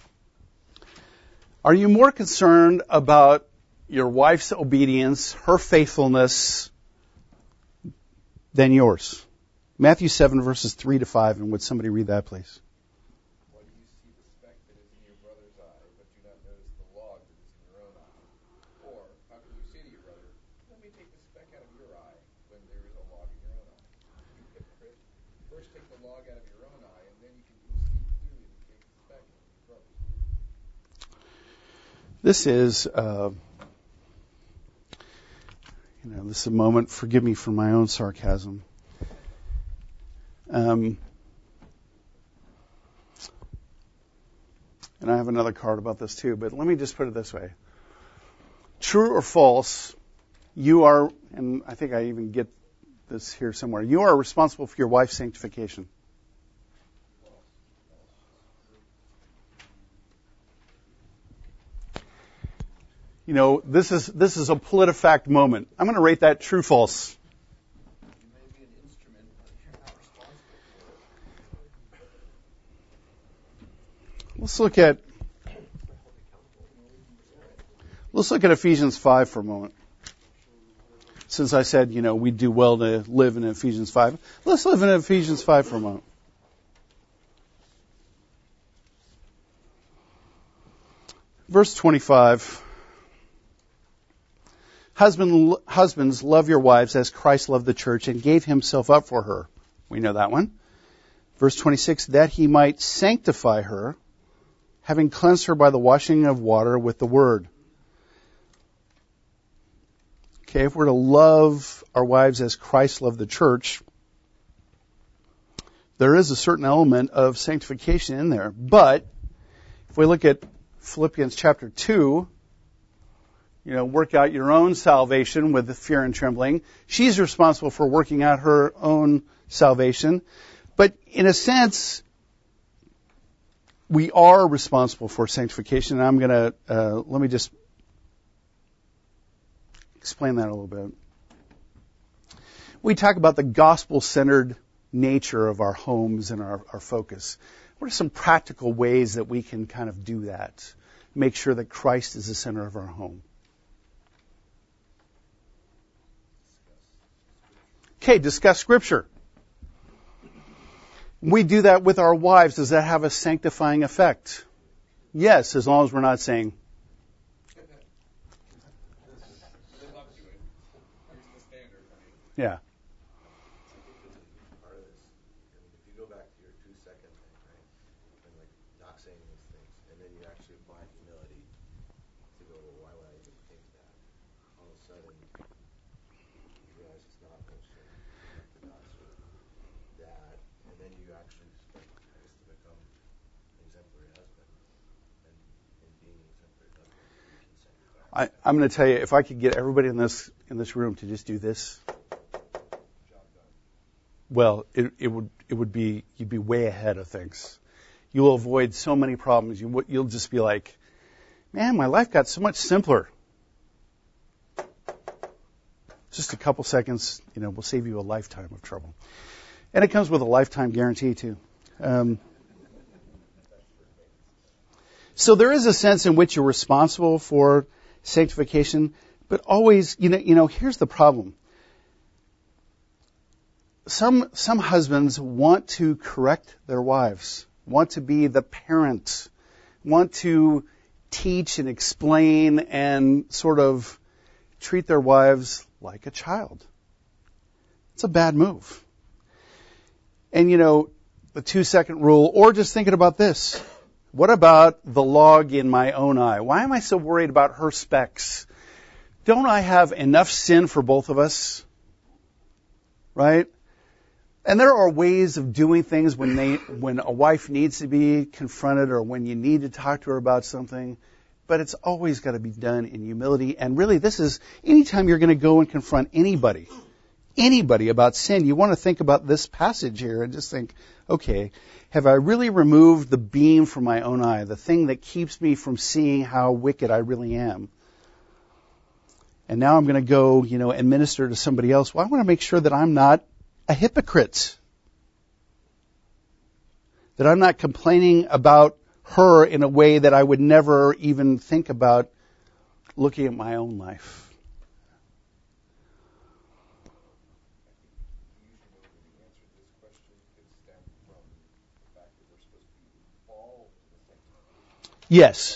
Are you more concerned about your wife's obedience, her faithfulness, than yours? Matthew seven, verses three to five, and would somebody read that, please? Why do you see the speck that is in your brother's eye, but do not notice the log that is in your own eye? Or, how can you say to your brother, let me take the speck out of your eye, when there is a log in your own eye? You hypocrite, first take the log out of your own eye, and then you can see clearly to take the speck out of your brother's eye. This is, uh, you know, this is a moment, forgive me for my own sarcasm. Um, and I have another card about this too, but let me just put it this way. True or false, you are, and I think I even get this here somewhere, you are responsible for your wife's sanctification. You know, this is this is a PolitiFact moment. I'm going to rate that true, false. You may be an instrument, but you're not responsible for it. Let's look at Let's look at Ephesians five for a moment. Since I said, you know, we do well to live in Ephesians five, let's live in Ephesians five for a moment. Verse twenty-five. Husband, husbands, love your wives as Christ loved the church and gave himself up for her. We know that one. Verse twenty-six, that he might sanctify her, having cleansed her by the washing of water with the word. Okay, if we're to love our wives as Christ loved the church, there is a certain element of sanctification in there. But if we look at Philippians chapter two, you know, work out your own salvation with fear and trembling. She's responsible for working out her own salvation. But in a sense, we are responsible for sanctification. And I'm going to, uh, let me just explain that a little bit. We talk about the gospel-centered nature of our homes and our, our focus. What are some practical ways that we can kind of do that? Make sure that Christ is the center of our home. Okay, discuss Scripture. We do that with our wives. Does that have a sanctifying effect? Yes, as long as we're not saying. Yeah. Part of this, I mean, if you go back to your two second thing, right, and like not saying these things, and then you actually apply humility to go, well, why would I even think that? All of a sudden, you realize it's not bullshit. It's not sort of that, and then you actually start, I guess, to become an exemplary husband, and in being an exemplary husband, you can sanctify. I, I'm going to tell you, if I could get everybody in this in this room to just do this. Well, it, it would it would be you'd be way ahead of things. You'll avoid so many problems. You you'll just be like, man, my life got so much simpler. Just a couple seconds, you know, will save you a lifetime of trouble, and it comes with a lifetime guarantee too. Um, so there is a sense in which you're responsible for sanctification, but always, you know, you know, here's the problem. Some some husbands want to correct their wives, want to be the parent, want to teach and explain and sort of treat their wives like a child. It's a bad move. And, you know, the two-second rule, or just thinking about this. What about the log in my own eye? Why am I so worried about her specks? Don't I have enough sin for both of us? Right? And there are ways of doing things when they, when a wife needs to be confronted or when you need to talk to her about something. But it's always got to be done in humility. And really, this is anytime you're going to go and confront anybody, anybody about sin, you want to think about this passage here and just think, okay, have I really removed the beam from my own eye, the thing that keeps me from seeing how wicked I really am? And now I'm going to go, you know, and minister to somebody else. Well, I want to make sure that I'm not a hypocrite. That I'm not complaining about her in a way that I would never even think about looking at my own life. Yes.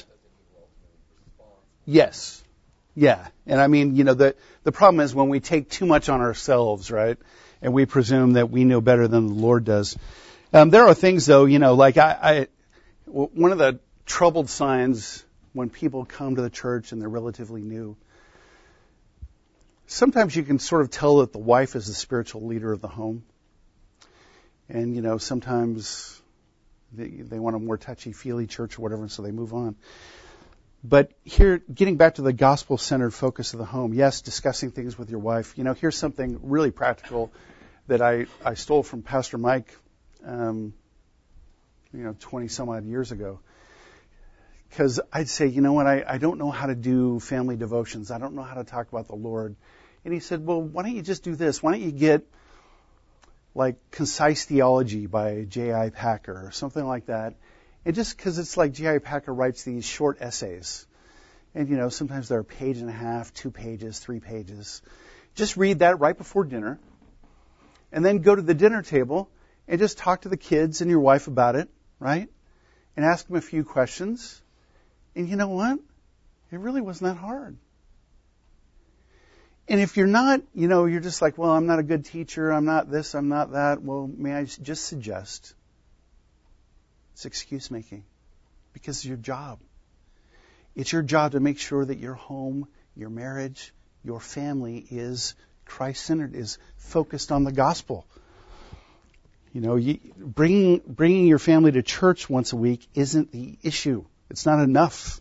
Yes. Yeah. And I mean, you know, the, the problem is when we take too much on ourselves, right? And we presume that we know better than the Lord does. Um, there are things, though, you know, like I, I, one of the troubled signs when people come to the church and they're relatively new, sometimes you can sort of tell that the wife is the spiritual leader of the home. And, you know, sometimes they, they want a more touchy-feely church or whatever, so they move on. But here, getting back to the gospel-centered focus of the home, yes, discussing things with your wife. You know, here's something really practical that I, I stole from Pastor Mike, um, you know, twenty-some-odd years ago. Because I'd say, you know what, I, I don't know how to do family devotions. I don't know how to talk about the Lord. And he said, well, why don't you just do this? Why don't you get, like, Concise Theology by J I Packer or something like that. And just because it's like J I Packer writes these short essays. And, you know, sometimes they're a page and a half, two pages, three pages. Just read that right before dinner. And then go to the dinner table and just talk to the kids and your wife about it, right? And ask them a few questions. And you know what? It really wasn't that hard. And if you're not, you know, you're just like, well, I'm not a good teacher, I'm not this, I'm not that, well, may I just suggest it's excuse making. Because it's your job. It's your job to make sure that your home, your marriage, your family is Christ-centered, is focused on the gospel. You know, you, bringing bringing your family to church once a week isn't the issue. It's not enough.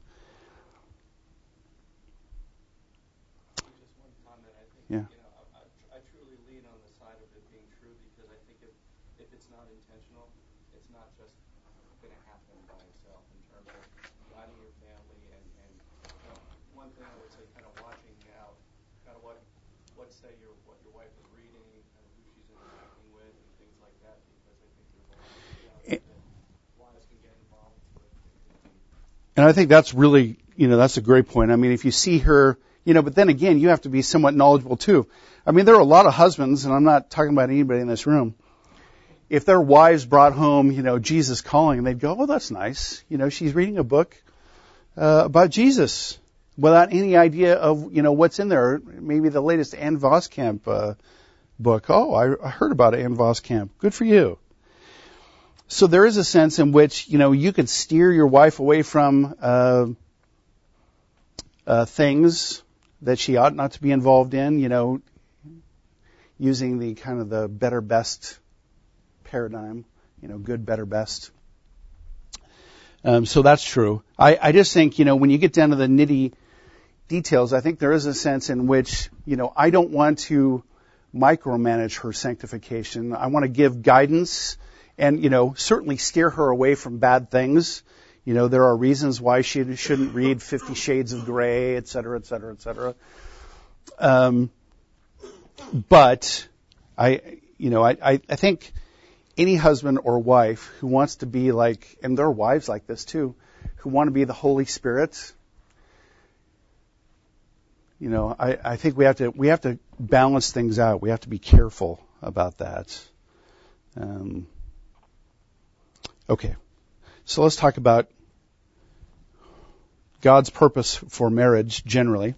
Just one comment. I think, Yeah. you know, I, I truly lean on the side of it being true because I think if, if it's not intentional, it's not just going to happen by itself in terms of guiding your family and, and you know, one thing I would say, kind of watching out, kind of what, what say your what your wife is reading, kind of who she's interacting with, and things like that, because I think there's a lot of things that wives can get involved with. And I think that's really, you know, that's a great point. I mean, if you see her, you know, but then again, you have to be somewhat knowledgeable too. I mean, there are a lot of husbands, and I'm not talking about anybody in this room. If their wives brought home, you know, Jesus Calling, they'd go, oh, that's nice. You know, she's reading a book uh, about Jesus without any idea of, you know, what's in there. Maybe the latest Ann Voskamp uh, book. Oh, I, I heard about Ann Voskamp. Good for you. So there is a sense in which, you know, you can steer your wife away from uh, uh, things that she ought not to be involved in, you know, using the kind of the better, best paradigm, you know, good, better, best. Um, so that's true. I, I just think, you know, when you get down to the nitty details, I think there is a sense in which, you know, I don't want to micromanage her sanctification. I want to give guidance and, you know, certainly steer her away from bad things. You know, there are reasons why she shouldn't read Fifty Shades of Grey, et cetera, et cetera, et cetera. Um, but I, you know, I, I, I think any husband or wife who wants to be like, and there are wives like this too, who want to be the Holy Spirit, you know, I, I think we have to we have to balance things out. We have to be careful about that. Um, okay, so let's talk about God's purpose for marriage generally.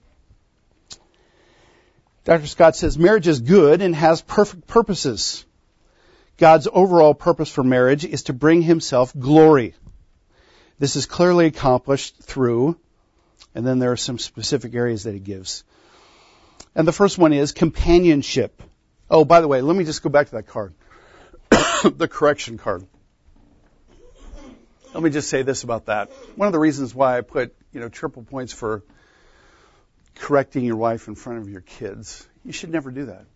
Doctor Scott says marriage is good and has perfect purposes. God's overall purpose for marriage is to bring himself glory. This is clearly accomplished through, and then there are some specific areas that he gives. And the first one is companionship. Oh, by the way, let me just go back to that card. The correction card. Let me just say this about that. One of the reasons why I put, you know, triple points for correcting your wife in front of your kids, you should never do that.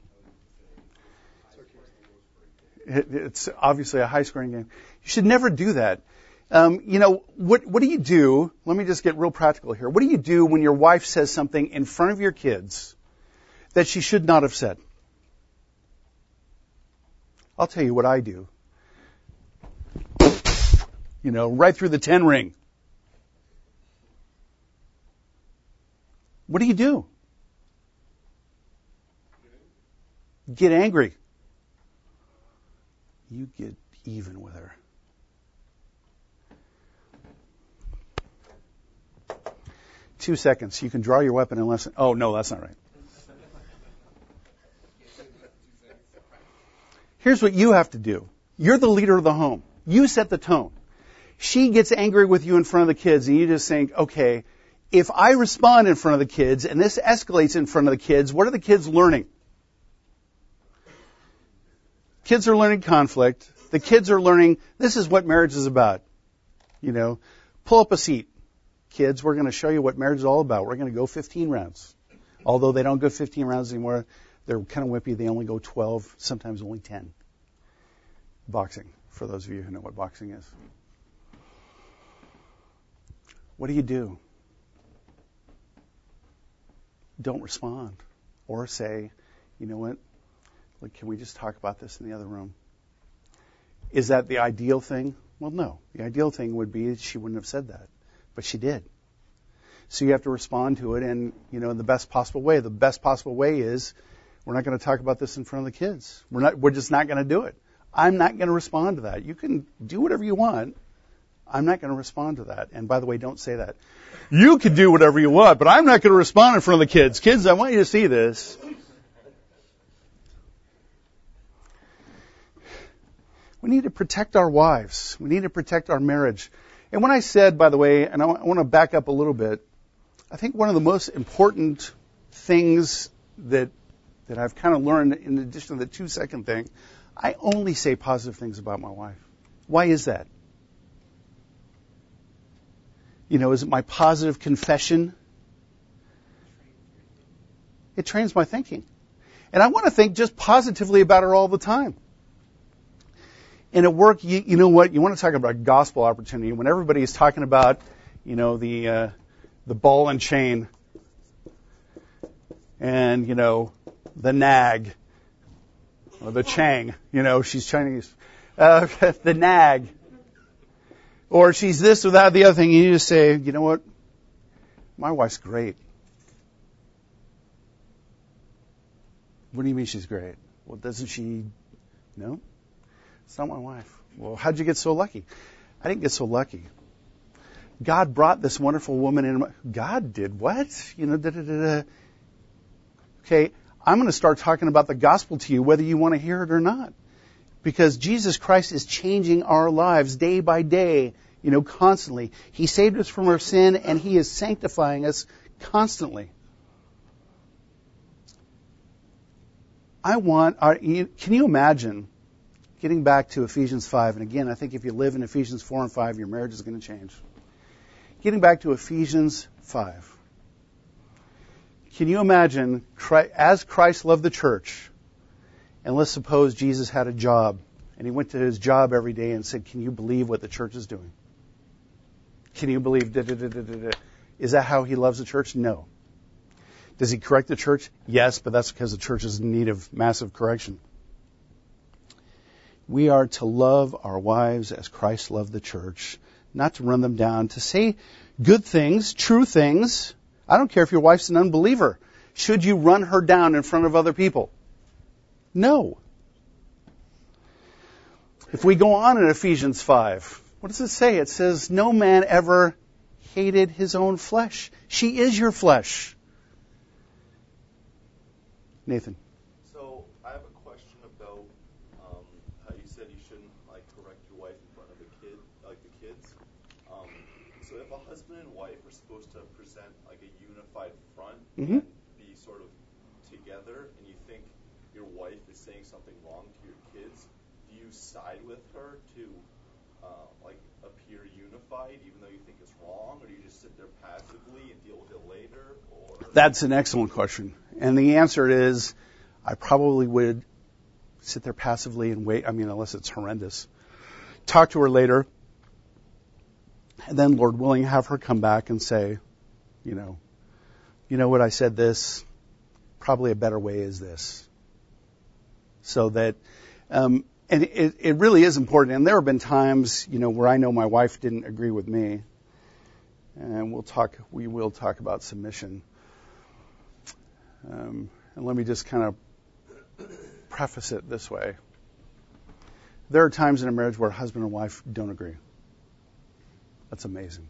It, it's obviously a high-scoring game. You should never do that. Um, you know, what what do you do? Let me just get real practical here. What do you do when your wife says something in front of your kids that she should not have said? I'll tell you what I do. You know, right through the ten ring. What do you do? Get angry. You get even with her. Two seconds. You can draw your weapon unless... Oh, no, that's not right. Here's what you have to do. You're the leader of the home. You set the tone. She gets angry with you in front of the kids, and you just think, okay, if I respond in front of the kids, and this escalates in front of the kids, what are the kids learning? Kids are learning conflict. The kids are learning, this is what marriage is about. You know, pull up a seat. Kids, we're going to show you what marriage is all about. We're going to go fifteen rounds. Although they don't go fifteen rounds anymore, they're kind of wimpy. They only go twelve, sometimes only ten. Boxing, for those of you who know what boxing is. What do you do? Don't respond. Or say, you know what? Like, can we just talk about this in the other room? Is that the ideal thing? Well, no. The ideal thing would be she wouldn't have said that. But she did. So you have to respond to it in, you know, in the best possible way. The best possible way is we're not going to talk about this in front of the kids. We're not, we're just not going to do it. I'm not going to respond to that. You can do whatever you want. I'm not going to respond to that. And by the way, don't say that. You can do whatever you want, but I'm not going to respond in front of the kids. Kids, I want you to see this. We need to protect our wives. We need to protect our marriage. And when I said, by the way, and I want to back up a little bit, I think one of the most important things that that I've kind of learned, in addition to the two-second thing, I only say positive things about my wife. Why is that? You know, is it my positive confession? It trains my thinking. And I want to think just positively about her all the time. And at work, you, you know what? You want to talk about a gospel opportunity. When everybody is talking about, you know, the uh, the ball and chain, and, you know, the nag, or the chang, you know, she's Chinese, uh, the nag, or she's this or that, the other thing, and you just say, you know what? My wife's great. What do you mean she's great? Well, doesn't she? No. It's not my wife. Well, how'd you get so lucky? I didn't get so lucky. God brought this wonderful woman in. My, God did what? You know, da da da da. Okay, I'm going to start talking about the gospel to you, whether you want to hear it or not, because Jesus Christ is changing our lives day by day. You know, constantly. He saved us from our sin, and He is sanctifying us constantly. I want. Our, can you imagine? Getting back to Ephesians five, and again, I think if you live in Ephesians four and five, your marriage is going to change. Getting back to Ephesians five. Can you imagine, as Christ loved the church, and let's suppose Jesus had a job, and He went to His job every day and said, can you believe what the church is doing? Can you believe, da, da, da, da, da, da. Is that how He loves the church? No. Does He correct the church? Yes, but that's because the church is in need of massive correction. We are to love our wives as Christ loved the church, not to run them down, to say good things, true things. I don't care if your wife's an unbeliever. Should you run her down in front of other people? No. If we go on in Ephesians five, what does it say? It says, no man ever hated his own flesh. She is your flesh. Nathan. Mm-hmm. Be sort of together, and you think your wife is saying something wrong to your kids, do you side with her to uh, like appear unified, even though you think it's wrong, or do you just sit there passively and deal with it later? Or that's an excellent question, and the answer is, I probably would sit there passively and wait. I mean, unless it's horrendous, talk to her later, and then, Lord willing, have her come back and say, you know. You know what, I said this, probably a better way is this. So that, um, and it, it really is important. And there have been times, you know, where I know my wife didn't agree with me. And we'll talk, we will talk about submission. Um, and let me just kind of preface it this way. There are times in a marriage where husband and wife don't agree. That's amazing.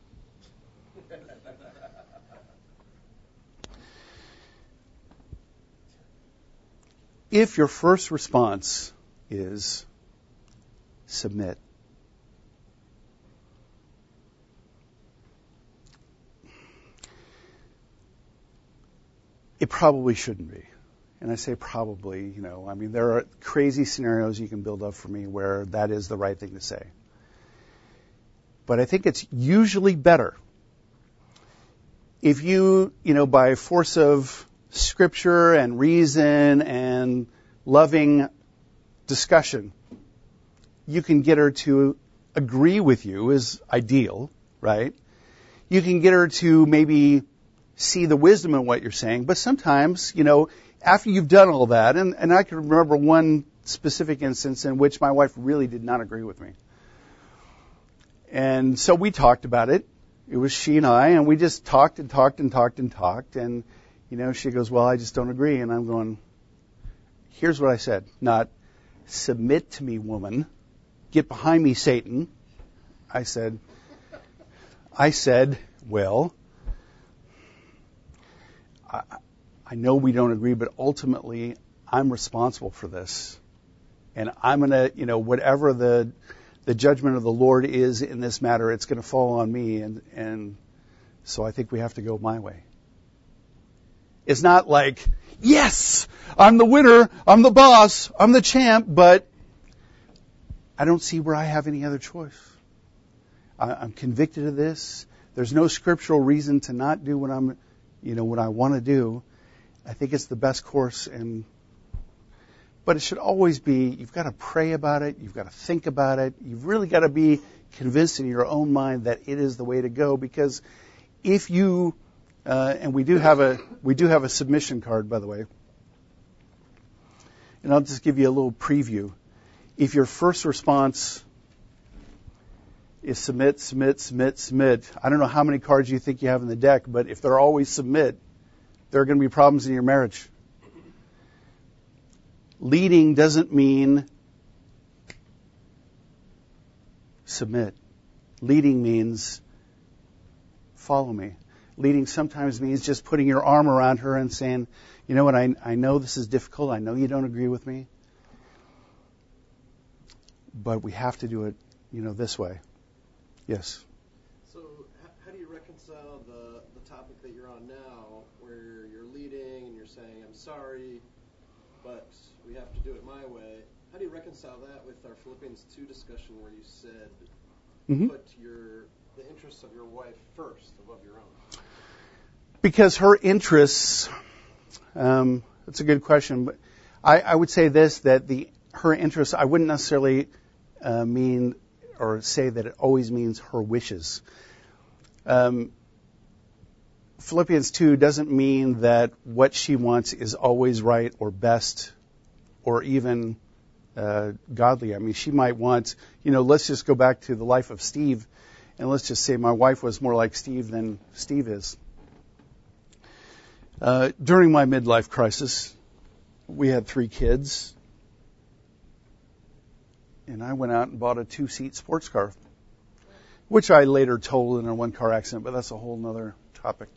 If your first response is submit, it probably shouldn't be. And I say probably, you know, I mean, there are crazy scenarios you can build up for me where that is the right thing to say. But I think it's usually better if you, you know, by force of Scripture and reason and loving discussion, you can get her to agree with you is ideal, right? You can get her to maybe see the wisdom in what you're saying, but sometimes, you know, after you've done all that, and, and I can remember one specific instance in which my wife really did not agree with me. And so we talked about it, it was she and I, and we just talked and talked and talked and talked, and, you know, she goes, well, I just don't agree. And I'm going, here's what I said. Not, submit to me, woman. Get behind me, Satan. I said, I said, well, I, I know we don't agree, but ultimately I'm responsible for this. And I'm going to, you know, whatever the the judgment of the Lord is in this matter, it's going to fall on me. And, and so I think we have to go my way. It's not like, yes, I'm the winner, I'm the boss, I'm the champ, but I don't see where I have any other choice. I, I'm convicted of this. There's no scriptural reason to not do what I'm, you know, what I want to do. I think it's the best course, and but it should always be, you've got to pray about it, you've got to think about it, you've really got to be convinced in your own mind that it is the way to go, because if you Uh, and we do have a we do have a submission card, by the way. And I'll just give you a little preview. If your first response is submit, submit, submit, submit, I don't know how many cards you think you have in the deck, but if they're always submit, there are going to be problems in your marriage. Leading doesn't mean submit. Leading means follow me. Leading sometimes means just putting your arm around her and saying, you know what, I, I know this is difficult. I know you don't agree with me. But we have to do it, you know, this way. Yes? So how do you reconcile the, the topic that you're on now, where you're leading and you're saying, I'm sorry, but we have to do it my way? How do you reconcile that with our Philippians two discussion where you said, mm-hmm. put your the interests of your wife first above your own? Because her interests, um, that's a good question, but I, I would say this, that the her interests, I wouldn't necessarily uh, mean or say that it always means her wishes. Um, Philippians two doesn't mean that what she wants is always right or best or even uh, godly. I mean, she might want, you know, let's just go back to the life of Steve, and let's just say my wife was more like Steve than Steve is. Uh, during my midlife crisis, we had three kids, and I went out and bought a two-seat sports car, which I later totaled in a one-car accident, but that's a whole other topic.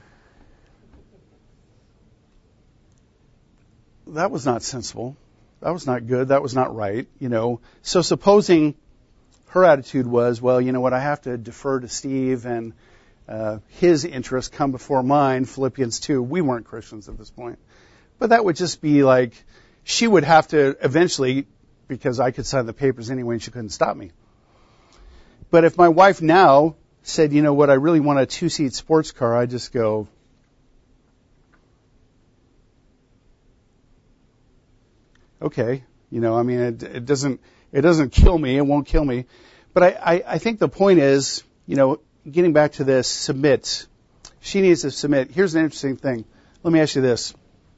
That was not sensible. That was not good. That was not right, you know. So supposing her attitude was, well, you know what, I have to defer to Steve and uh, his interests come before mine, Philippians two. We weren't Christians at this point. But that would just be like, she would have to eventually, because I could sign the papers anyway and she couldn't stop me. But if my wife now said, you know what, I really want a two-seat sports car, I just go, okay, you know, I mean, it, it doesn't, it doesn't kill me, it won't kill me. But I, I, I think the point is, you know, getting back to this, submit. She needs to submit. Here's an interesting thing. Let me ask you this.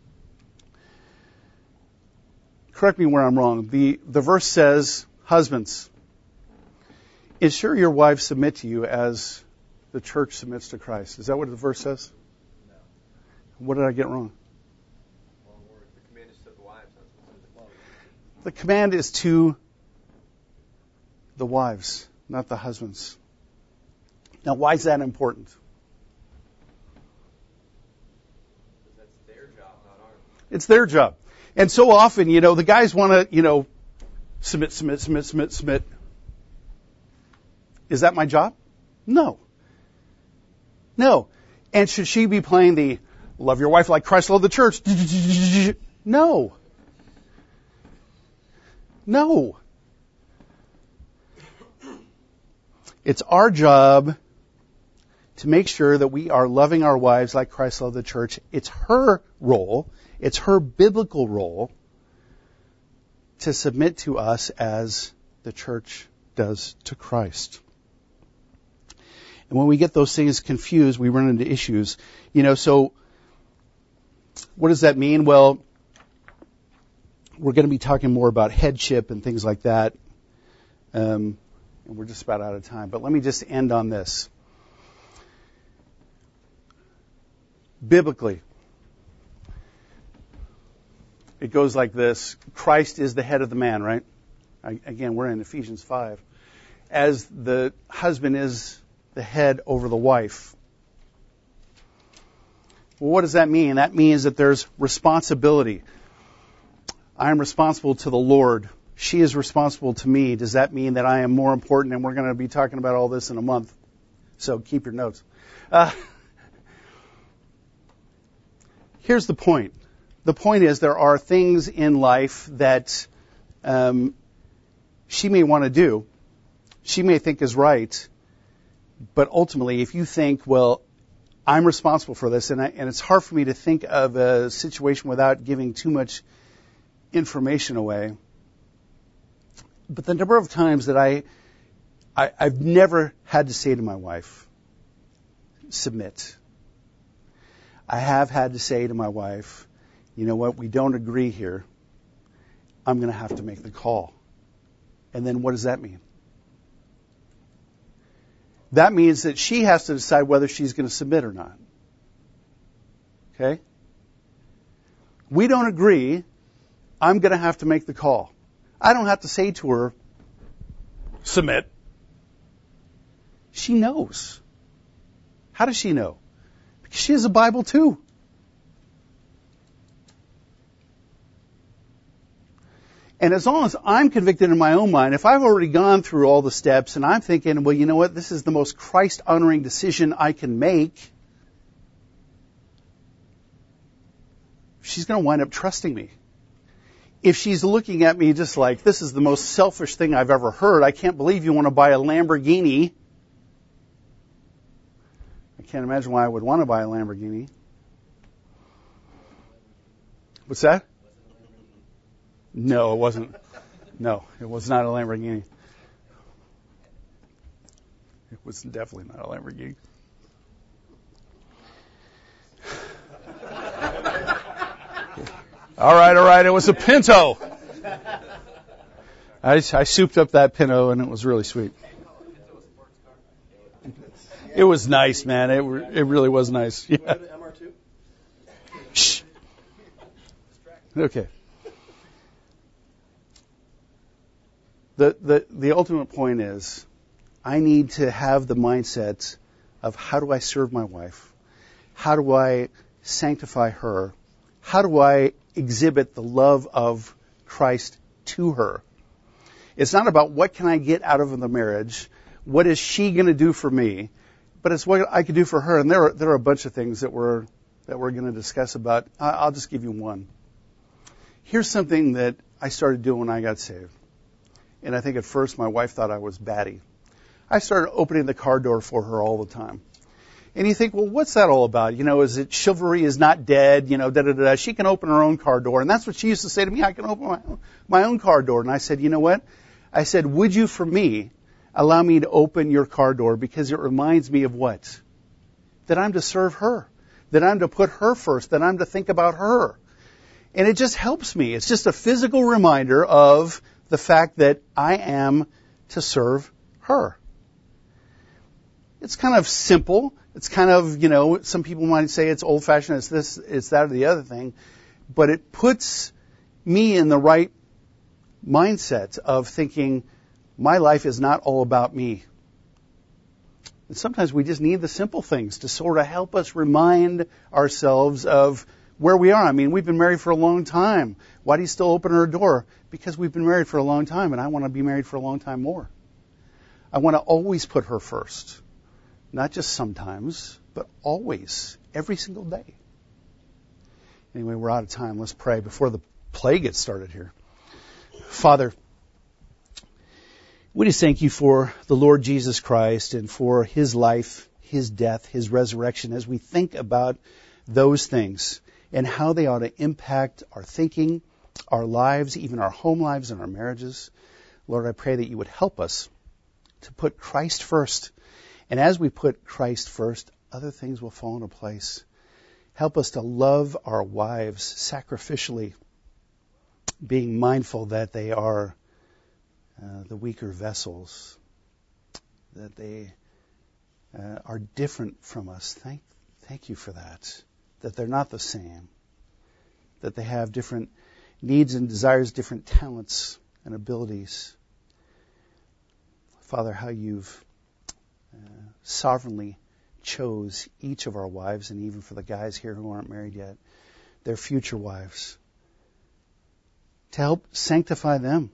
Correct me where I'm wrong. The, the verse says, husbands, ensure your wives submit to you as the church submits to Christ. Is that what the verse says? No. What did I get wrong? Wrong word. The command is to the wives, not to the wives. The command is to the wives, not the husbands. Now, why is that important? Because that's their job, not ours. It's their job. And so often, you know, the guys want to, you know, submit, submit, submit, submit, submit. Is that my job? No. No. And should she be playing the love your wife like Christ loved the church? No. No. It's our job to make sure that we are loving our wives like Christ loved the church. It's her role, it's her biblical role to submit to us as the church does to Christ. And when we get those things confused, we run into issues. You know, so what does that mean? Well, we're going to be talking more about headship and things like that. Um, and we're just about out of time. But let me just end on this. biblically, it goes like this. Christ is the head of the man, right? I, again, we're in Ephesians five. As the husband is the head over the wife. Well, what does that mean? That means that there's responsibility. I am responsible to the Lord. She is responsible to me. Does that mean that I am more important? And we're going to be talking about all this in a month. So keep your notes. Uh, here's the point. The point is there are things in life that um, she may want to do. She may think is right. But ultimately, if you think, well, I'm responsible for this, and, I, and it's hard for me to think of a situation without giving too much information away. But the number of times that I, I, I've never had to say to my wife, submit. I have had to say to my wife, you know what, we don't agree here. I'm going to have to make the call. And then what does that mean? That means that she has to decide whether she's going to submit or not. Okay? We don't agree. I'm going to have to make the call. I don't have to say to her, submit. She knows. How does she know? Because she has a Bible too. And as long as I'm convicted in my own mind, if I've already gone through all the steps and I'm thinking, well, you know what, this is the most Christ-honoring decision I can make, she's going to wind up trusting me. If she's looking at me just like, this is the most selfish thing I've ever heard, I can't believe you want to buy a Lamborghini. I can't imagine why I would want to buy a Lamborghini. What's that? No, it wasn't. No, it was not a Lamborghini. It was definitely not a Lamborghini. All right, all right, it was a Pinto. I, I souped up that Pinto, and it was really sweet. It was nice, man. It it really was nice. Yeah. M R two? Shh. Okay. The, the the ultimate point is, I need to have the mindset of how do I serve my wife? How do I sanctify her? How do I exhibit the love of Christ to her? It's not about what can I get out of the marriage, what is she going to do for me, but it's what I can do for her. And there are, there are a bunch of things that we're that we're going to discuss about. I'll just give you one. Here's something that I started doing when I got saved. And I think at first my wife thought I was batty. I started opening the car door for her all the time. And you think, well, what's that all about? You know, is it chivalry is not dead? You know, da da da. She can open her own car door. And that's what she used to say to me. I can open my own, my own car door. And I said, you know what? I said, would you, for me, allow me to open your car door? Because it reminds me of what? That I'm to serve her. That I'm to put her first. That I'm to think about her. And it just helps me. It's just a physical reminder of the fact that I am to serve her. It's kind of simple. It's kind of, you know, some people might say it's old-fashioned, it's this, it's that, or the other thing. But it puts me in the right mindset of thinking, my life is not all about me. And sometimes we just need the simple things to sort of help us remind ourselves of where we are. I mean, we've been married for a long time. Why do you still open her door? Because we've been married for a long time, and I want to be married for a long time more. I want to always put her first. Not just sometimes, but always, every single day. Anyway, we're out of time. Let's pray before the play gets started here. Father, we just thank you for the Lord Jesus Christ and for his life, his death, his resurrection, as we think about those things and how they ought to impact our thinking, our lives, even our home lives and our marriages. Lord, I pray that you would help us to put Christ first. And as we put Christ first, other things will fall into place. Help us to love our wives sacrificially, being mindful that they are uh, the weaker vessels, that they uh, are different from us. Thank, thank you for that. that they're not the same, that they have different needs and desires, different talents and abilities. Father, how you've uh, sovereignly chose each of our wives, and even for the guys here who aren't married yet, their future wives, to help sanctify them,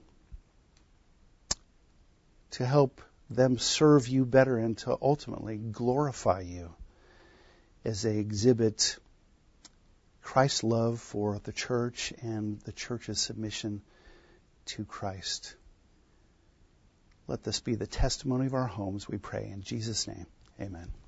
to help them serve you better, and to ultimately glorify you as they exhibit Christ's love for the church and the church's submission to Christ. Let this be the testimony of our homes, we pray in Jesus' name. Amen.